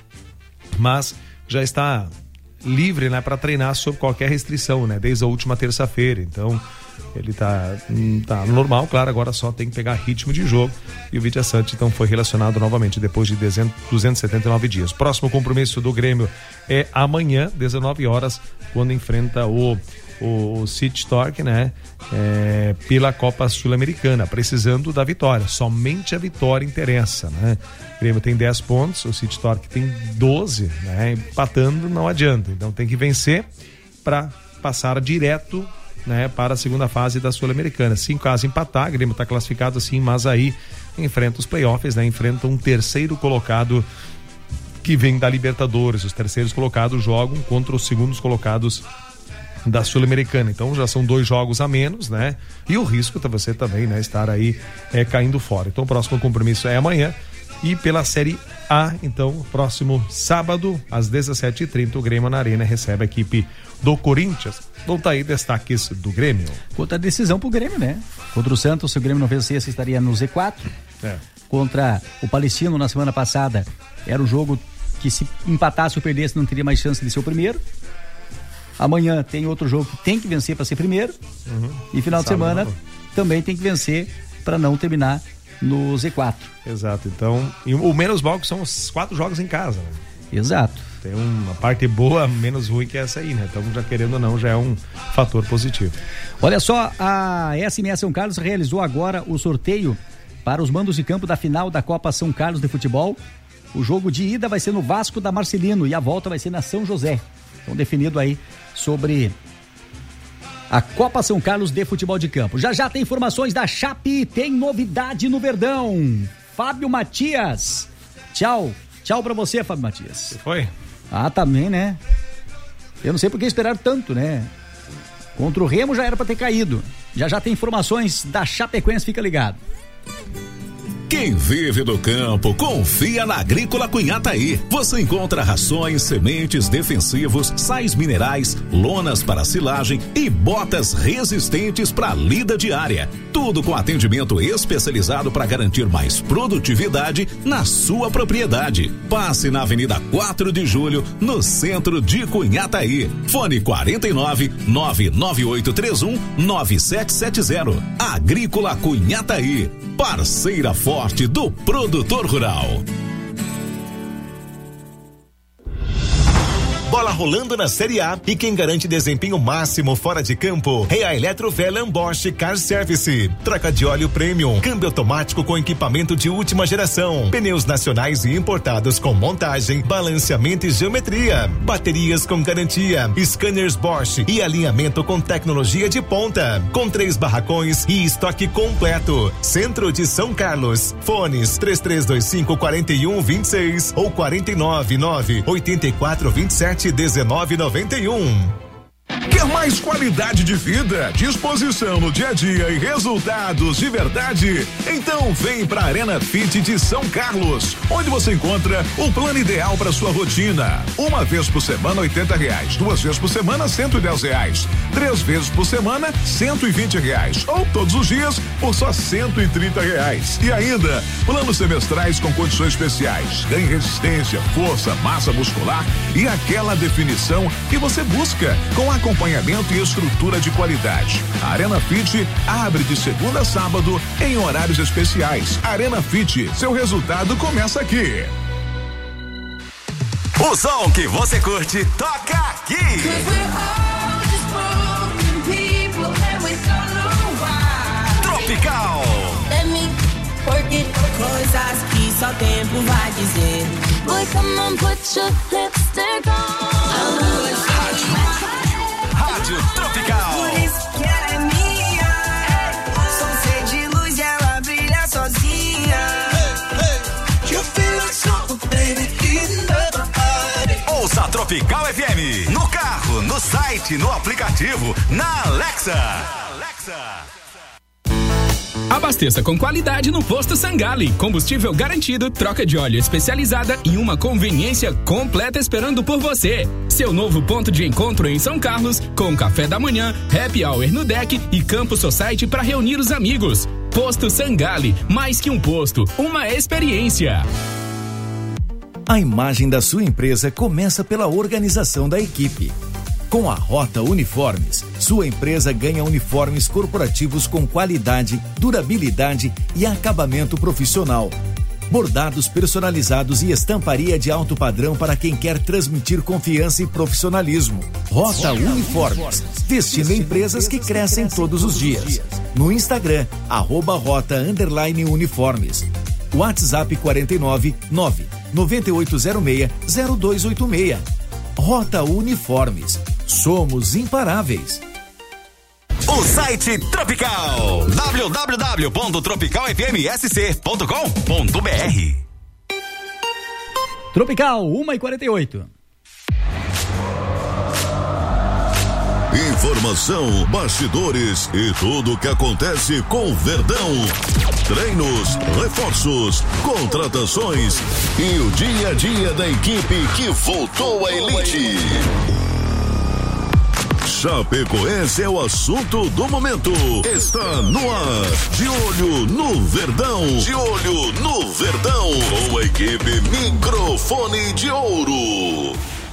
mas já está livre, né, para treinar sob qualquer restrição, né, desde a última terça-feira. Então ele tá, tá normal, claro, agora só tem que pegar ritmo de jogo, e o Vidiaçante então foi relacionado novamente depois de duzentos e setenta e nove dias. Próximo compromisso do Grêmio é amanhã, dezenove horas, quando enfrenta o o City Torque, né, é, pela Copa Sul-Americana, precisando da vitória, somente a vitória interessa, né? O Grêmio tem dez pontos, o City Torque tem doze, né? Empatando não adianta, então tem que vencer para passar direto, né, para a segunda fase da Sul-Americana. Se em caso empatar, o Grêmio está classificado assim, mas aí enfrenta os playoffs, né? Enfrenta um terceiro colocado que vem da Libertadores. Os terceiros colocados jogam contra os segundos colocados da Sul-Americana. Então já são dois jogos a menos, né? E o risco para você também, né, estar aí é, caindo fora. Então o próximo compromisso é amanhã. E pela Série A, então, próximo sábado, às dezessete e trinta, o Grêmio na Arena recebe a equipe do Corinthians. Então tá aí destaques do Grêmio. Contra a decisão pro Grêmio, né? Contra o Santos, se o Grêmio não vencesse, estaria no Z quatro. É. Contra o Palestino na semana passada, era o jogo que se empatasse ou perdesse não teria mais chance de ser o primeiro. Amanhã tem outro jogo que tem que vencer para ser primeiro. Uhum. E final de semana não. também tem que vencer para não terminar no Z quatro. Exato. Então, e o menos mal que são os quatro jogos em casa, né? Exato. Tem uma parte boa, menos ruim que essa aí, né? Então, já querendo ou não, já é um fator positivo. Olha só, a S M S São Carlos realizou agora o sorteio para os mandos de campo da final da Copa São Carlos de Futebol. O jogo de ida vai ser no Vasco da Marcelino e a volta vai ser na São José. Então, definido aí sobre a Copa São Carlos de Futebol de Campo. Já já tem informações da Chape, tem novidade no Verdão. Fábio Matias. Tchau. Tchau pra você, Fábio Matias. Você foi? Ah, também, né? Eu não sei por que esperar tanto, né? Contra o Remo já era pra ter caído. Já já tem informações da Chapecoense, fica ligado. Quem vive do campo, confia na Agrícola Cunhataí. Você encontra rações, sementes, defensivos, sais minerais, lonas para silagem e botas resistentes para lida diária. Tudo com atendimento especializado para garantir mais produtividade na sua propriedade. Passe na Avenida quatro de Julho, no centro de Cunhataí. Fone quarenta e nove, nove nove oito três um, nove sete sete zero. Agrícola Cunhataí, parceira forte do produtor rural. Bola rolando na Série A e quem garante desempenho máximo fora de campo é a Eletrovelan Bosch Car Service. Troca de óleo premium, câmbio automático com equipamento de última geração, pneus nacionais e importados com montagem, balanceamento e geometria, baterias com garantia, scanners Bosch e alinhamento com tecnologia de ponta, com três barracões e estoque completo. Centro de São Carlos. Fones três três dois cinco, quatro um dois seis ou quatro nove nove, oito quatro dois sete dezenove noventa e um. Quer mais qualidade de vida, disposição no dia a dia e resultados de verdade? Então vem pra Arena Fit de São Carlos, onde você encontra o plano ideal para sua rotina. Uma vez por semana, oitenta reais. Duas vezes por semana, cento e dez reais. Três vezes por semana, cento e vinte reais. Ou todos os dias por só cento e trinta reais. E ainda, planos semestrais com condições especiais. Ganhe resistência, força, massa muscular e aquela definição que você busca, com acompanhamento e estrutura de qualidade. A Arena Fit abre de segunda a sábado em horários especiais. Arena Fit, seu resultado começa aqui. O som que você curte toca aqui. Tropical. Coisas que só tempo vai dizer. Boy, come on, put your lipstick on. Rádio, Rádio Tropical. Por isso que ela é minha. Sou ser de luz e ela brilha sozinha. You feel like summer, baby, in the body. Ouça Tropical F M no carro, no site, no aplicativo, na Alexa. Alexa. Abasteça com qualidade no Posto Sangali. Combustível garantido, troca de óleo especializada e uma conveniência completa esperando por você. Seu novo ponto de encontro em São Carlos, com café da manhã, happy hour no deck e Campo Society para reunir os amigos. Posto Sangali, mais que um posto, uma experiência. A imagem da sua empresa começa pela organização da equipe. Com a Rota Uniformes, sua empresa ganha uniformes corporativos com qualidade, durabilidade e acabamento profissional. Bordados personalizados e estamparia de alto padrão para quem quer transmitir confiança e profissionalismo. Rota Uniformes, vestindo empresas que crescem todos os dias. No Instagram, arroba Rota Underline Uniformes. WhatsApp quarenta e nove, nove, nove oito zero seis, zero dois oito seis. Rota Uniformes. Somos imparáveis. O site Tropical, w w w ponto tropical f m s c ponto com ponto b r. Tropical, uma e quarenta e oito. Informação, bastidores e tudo o que acontece com o Verdão. Treinos, reforços, contratações e o dia a dia da equipe que voltou à elite. Chapecoense é o assunto do momento. Está no ar. De olho no Verdão. De olho no Verdão. Com a equipe Microfone de Ouro.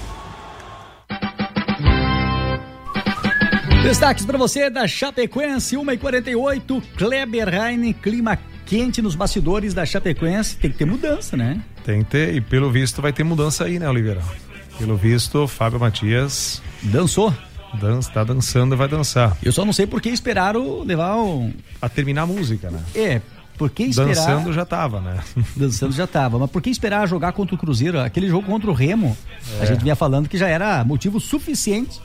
Destaques para você da Chapecoense, uma e quarenta e oito. Kleber Heine, clima quente nos bastidores da Chapecoense. Tem que ter mudança, né? Tem que ter, e pelo visto vai ter mudança aí, né, Oliveira? Pelo visto, Fábio Matias dançou. Dança, tá dançando e vai dançar. Eu só não sei por que esperaram levar um... a terminar a música, né? É, por que esperar... Dançando já tava, né? Dançando já tava, mas por que esperar jogar contra o Cruzeiro? Aquele jogo contra o Remo, é. A gente vinha falando que já era motivo suficiente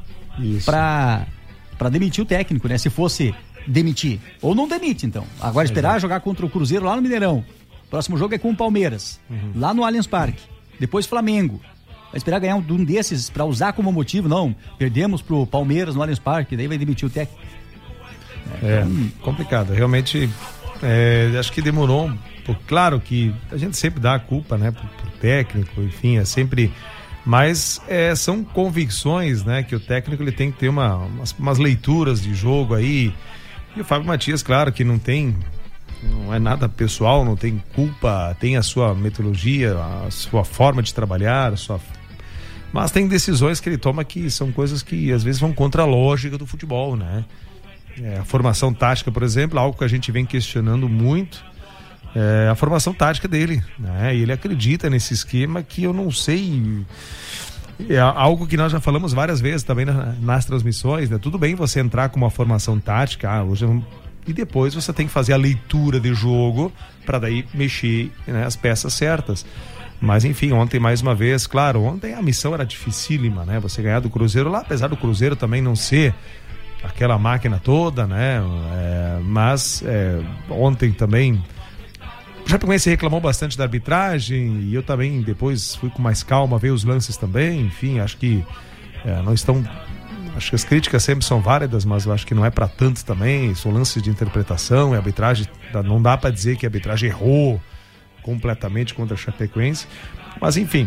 para para demitir o técnico, né? Se fosse demitir, ou não demite, então. Agora esperar Exato. Jogar contra o Cruzeiro lá no Mineirão. Próximo jogo é com o Palmeiras, uhum. lá no Allianz Parque. Depois Flamengo. Vai esperar ganhar um, um desses para usar como motivo, não. Perdemos pro Palmeiras no Allianz Parque, daí vai demitir o técnico. É, é então... complicado. Realmente, é, acho que demorou. Por, claro que a gente sempre dá a culpa, né, pro, pro técnico, enfim, é sempre. Mas é, são convicções, né, que o técnico ele tem que ter uma, umas, umas leituras de jogo aí. E o Fábio Matias, claro que não tem. Não é nada pessoal, não tem culpa, tem a sua metodologia, a sua forma de trabalhar, a sua. Mas tem decisões que ele toma que são coisas que às vezes vão contra a lógica do futebol, né? É, a formação tática, por exemplo, algo que a gente vem questionando muito, é a formação tática dele, né? E ele acredita nesse esquema que eu não sei, é algo que nós já falamos várias vezes também na, nas transmissões, né? Tudo bem você entrar com uma formação tática, ah, hoje vamos... e depois você tem que fazer a leitura de jogo para daí mexer, né, as peças certas. Mas enfim, ontem mais uma vez, claro, ontem a missão era dificílima, né? Você ganhar do Cruzeiro lá, apesar do Cruzeiro também não ser aquela máquina toda, né? É, mas é, ontem também já Chapecoense reclamou bastante da arbitragem e eu também depois fui com mais calma ver os lances também. Enfim, acho que é, não estão acho que as críticas sempre são válidas, mas eu acho que não é para tanto também, são lances de interpretação e arbitragem, não dá para dizer que a arbitragem errou completamente contra a Chapecoense, mas enfim,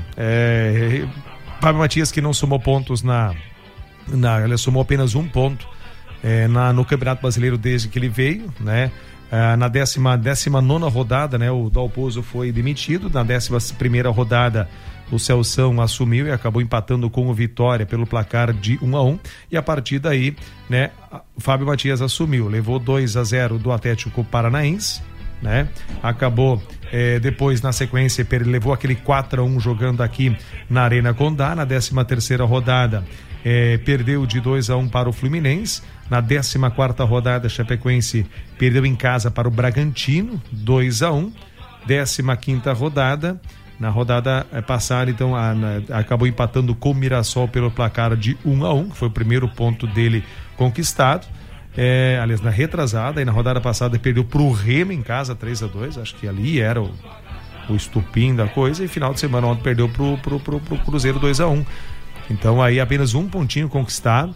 é, Fábio Matias, que não somou pontos na, na ele somou apenas um ponto é, na, no Campeonato Brasileiro desde que ele veio, né? É, na décima, décima nona rodada, né? O Dalpozo foi demitido, na décima primeira rodada o Celção assumiu e acabou empatando com o Vitória pelo placar de um a um, e a partir daí, né, o Fábio Matias assumiu, levou dois a zero do Atlético Paranaense, né? Acabou eh, depois na sequência levou aquele quatro a um jogando aqui na Arena Condá. Na décima terceira rodada eh, perdeu de dois a um para o Fluminense. Na décima quarta rodada, Chapecoense perdeu em casa para o Bragantino, dois a um. Décima quinta rodada, na rodada passada, então, a, a, acabou empatando com o Mirassol pelo placar de um a um, que foi o primeiro ponto dele conquistado. É, aliás, na retrasada, e na rodada passada perdeu pro Remo em casa três a dois, acho que ali era o, o estupim da coisa, e final de semana ontem perdeu pro, pro, pro, pro Cruzeiro dois a um. Então aí apenas um pontinho conquistado.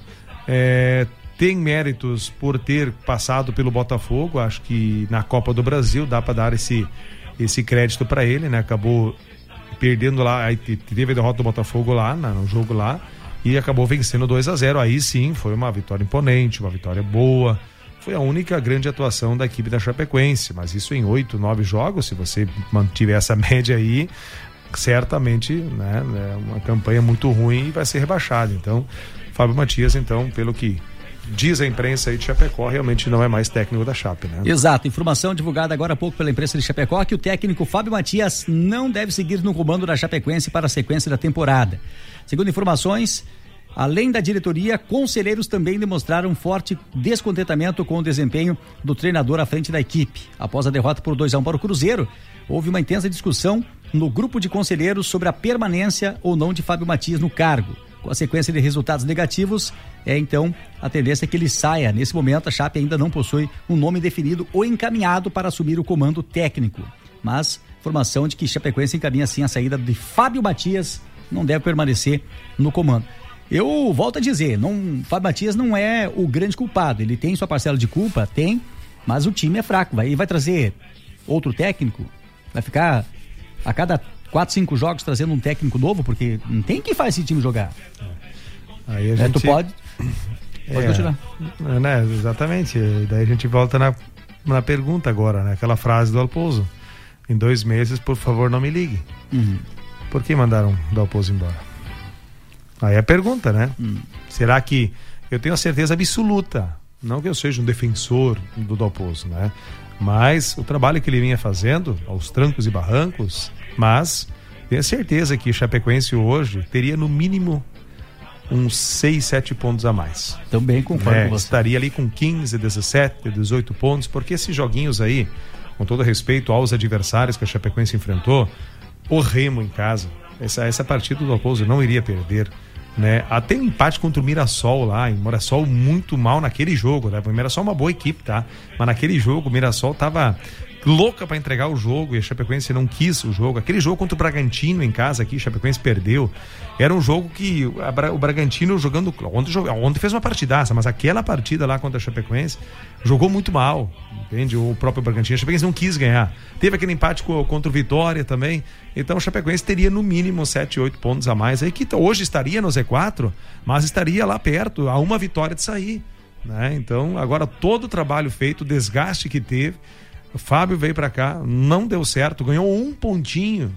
É, tem méritos por ter passado pelo Botafogo, acho que na Copa do Brasil dá para dar esse, esse crédito para ele, né? Acabou perdendo lá, aí teve a derrota do Botafogo lá, no jogo lá, e acabou vencendo dois a zero. Aí sim, foi uma vitória imponente, uma vitória boa. Foi a única grande atuação da equipe da Chapecoense, mas isso em oito, nove jogos, se você mantiver essa média aí, certamente, né, é uma campanha muito ruim e vai ser rebaixado. Então, Fábio Matias, então, pelo que diz a imprensa aí de Chapecó, realmente não é mais técnico da Chape, né? Exato, informação divulgada agora há pouco pela imprensa de Chapecó, que o técnico Fábio Matias não deve seguir no comando da Chapecoense para a sequência da temporada. Segundo informações, além da diretoria, conselheiros também demonstraram forte descontentamento com o desempenho do treinador à frente da equipe. Após a derrota por dois a um para o Cruzeiro, houve uma intensa discussão no grupo de conselheiros sobre a permanência ou não de Fábio Matias no cargo. Com a sequência de resultados negativos, é então a tendência é que ele saia. Nesse momento, a Chape ainda não possui um nome definido ou encaminhado para assumir o comando técnico. Mas, informação de que Chapecoense encaminha sim a saída de Fábio Matias, não deve permanecer no comando. Eu volto a dizer, não, Fábio Matias não é o grande culpado. Ele tem sua parcela de culpa, tem, mas o time é fraco. Vai, vai trazer outro técnico? Vai ficar a cada quatro, cinco jogos trazendo um técnico novo, porque não tem quem faz esse time jogar. Aí a gente... É, tu pode, pode é, continuar. Né, exatamente. Daí a gente volta na, na pergunta agora, né? Aquela frase do Dalpozo. Em dois meses, por favor, não me ligue. Uhum. Por que mandaram o Dalpozo embora? Aí é a pergunta, né? Uhum. Será que... Eu tenho a certeza absoluta, não que eu seja um defensor do Dalpozo, né? Mas o trabalho que ele vinha fazendo, aos trancos e barrancos, mas tenho certeza que Chapecoense hoje teria no mínimo uns seis, sete pontos a mais. Também concordo é, com você. Estaria ali com quinze, dezessete, dezoito pontos, porque esses joguinhos aí, com todo respeito aos adversários que a Chapecoense enfrentou, o Remo em casa, essa, essa partida do Dalpozo não iria perder, né? Até um empate contra o Mirassol lá, em Mirassol muito mal naquele jogo, né? O Mirassol é uma boa equipe, tá? Mas naquele jogo o Mirassol tava louca para entregar o jogo e a Chapecoense não quis o jogo. Aquele jogo contra o Bragantino em casa aqui, a Chapecoense perdeu. Era um jogo que a Bra- o Bragantino jogando... Ontem, ontem fez uma partidaça, mas aquela partida lá contra a Chapecoense jogou muito mal, entende? O próprio Bragantino, a Chapecoense não quis ganhar. Teve aquele empate co- contra o Vitória também. Então a Chapecoense teria no mínimo sete, oito pontos a mais aí, que hoje estaria no Z quatro, mas estaria lá perto, a uma vitória de sair, né? Então agora todo o trabalho feito, o desgaste que teve, o Fábio veio pra cá, não deu certo, ganhou um pontinho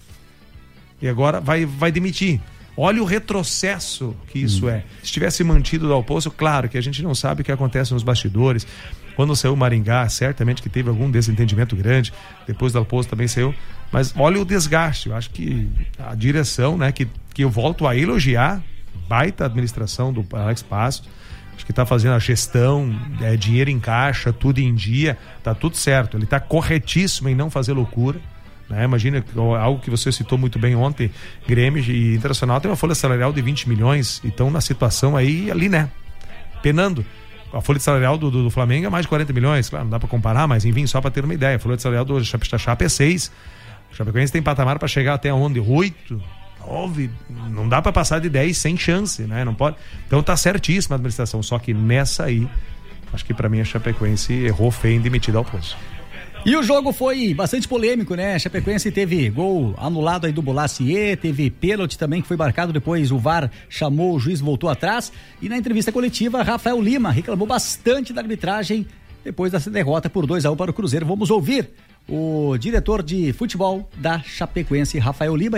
e agora vai, vai demitir. Olha o retrocesso que isso hum. é. Se tivesse mantido o Dalpozo, claro que a gente não sabe o que acontece nos bastidores. Quando saiu o Maringá, certamente que teve algum desentendimento grande. Depois o Dalpozo também saiu. Mas olha o desgaste. Eu acho que a direção, né, que, que eu volto a elogiar, baita administração do Alex Passos. Acho que está fazendo a gestão, é, dinheiro em caixa, tudo em dia, tá tudo certo. Ele está corretíssimo em não fazer loucura, né? Imagina algo que você citou muito bem ontem, Grêmio e Internacional tem uma folha salarial de vinte milhões e estão na situação aí, ali, né? Penando. A folha salarial do, do, do Flamengo é mais de quarenta milhões, claro, não dá para comparar, mas enfim, só para ter uma ideia. A folha salarial do Chape é seis. O Chapecoense tem patamar para chegar até onde? oito. nove, não dá para passar de dez sem chance, né? Não pode. Então tá certíssima a administração, só que nessa aí, acho que para mim a Chapecoense errou feio em demitir ao posto. E o jogo foi bastante polêmico, né? A Chapecoense teve gol anulado aí do Bolasie, teve pênalti também que foi marcado, depois o V A R chamou, o juiz voltou atrás. E na entrevista coletiva, Rafael Lima reclamou bastante da arbitragem depois dessa derrota por dois a um para o Cruzeiro. Vamos ouvir o diretor de futebol da Chapecoense, Rafael Lima.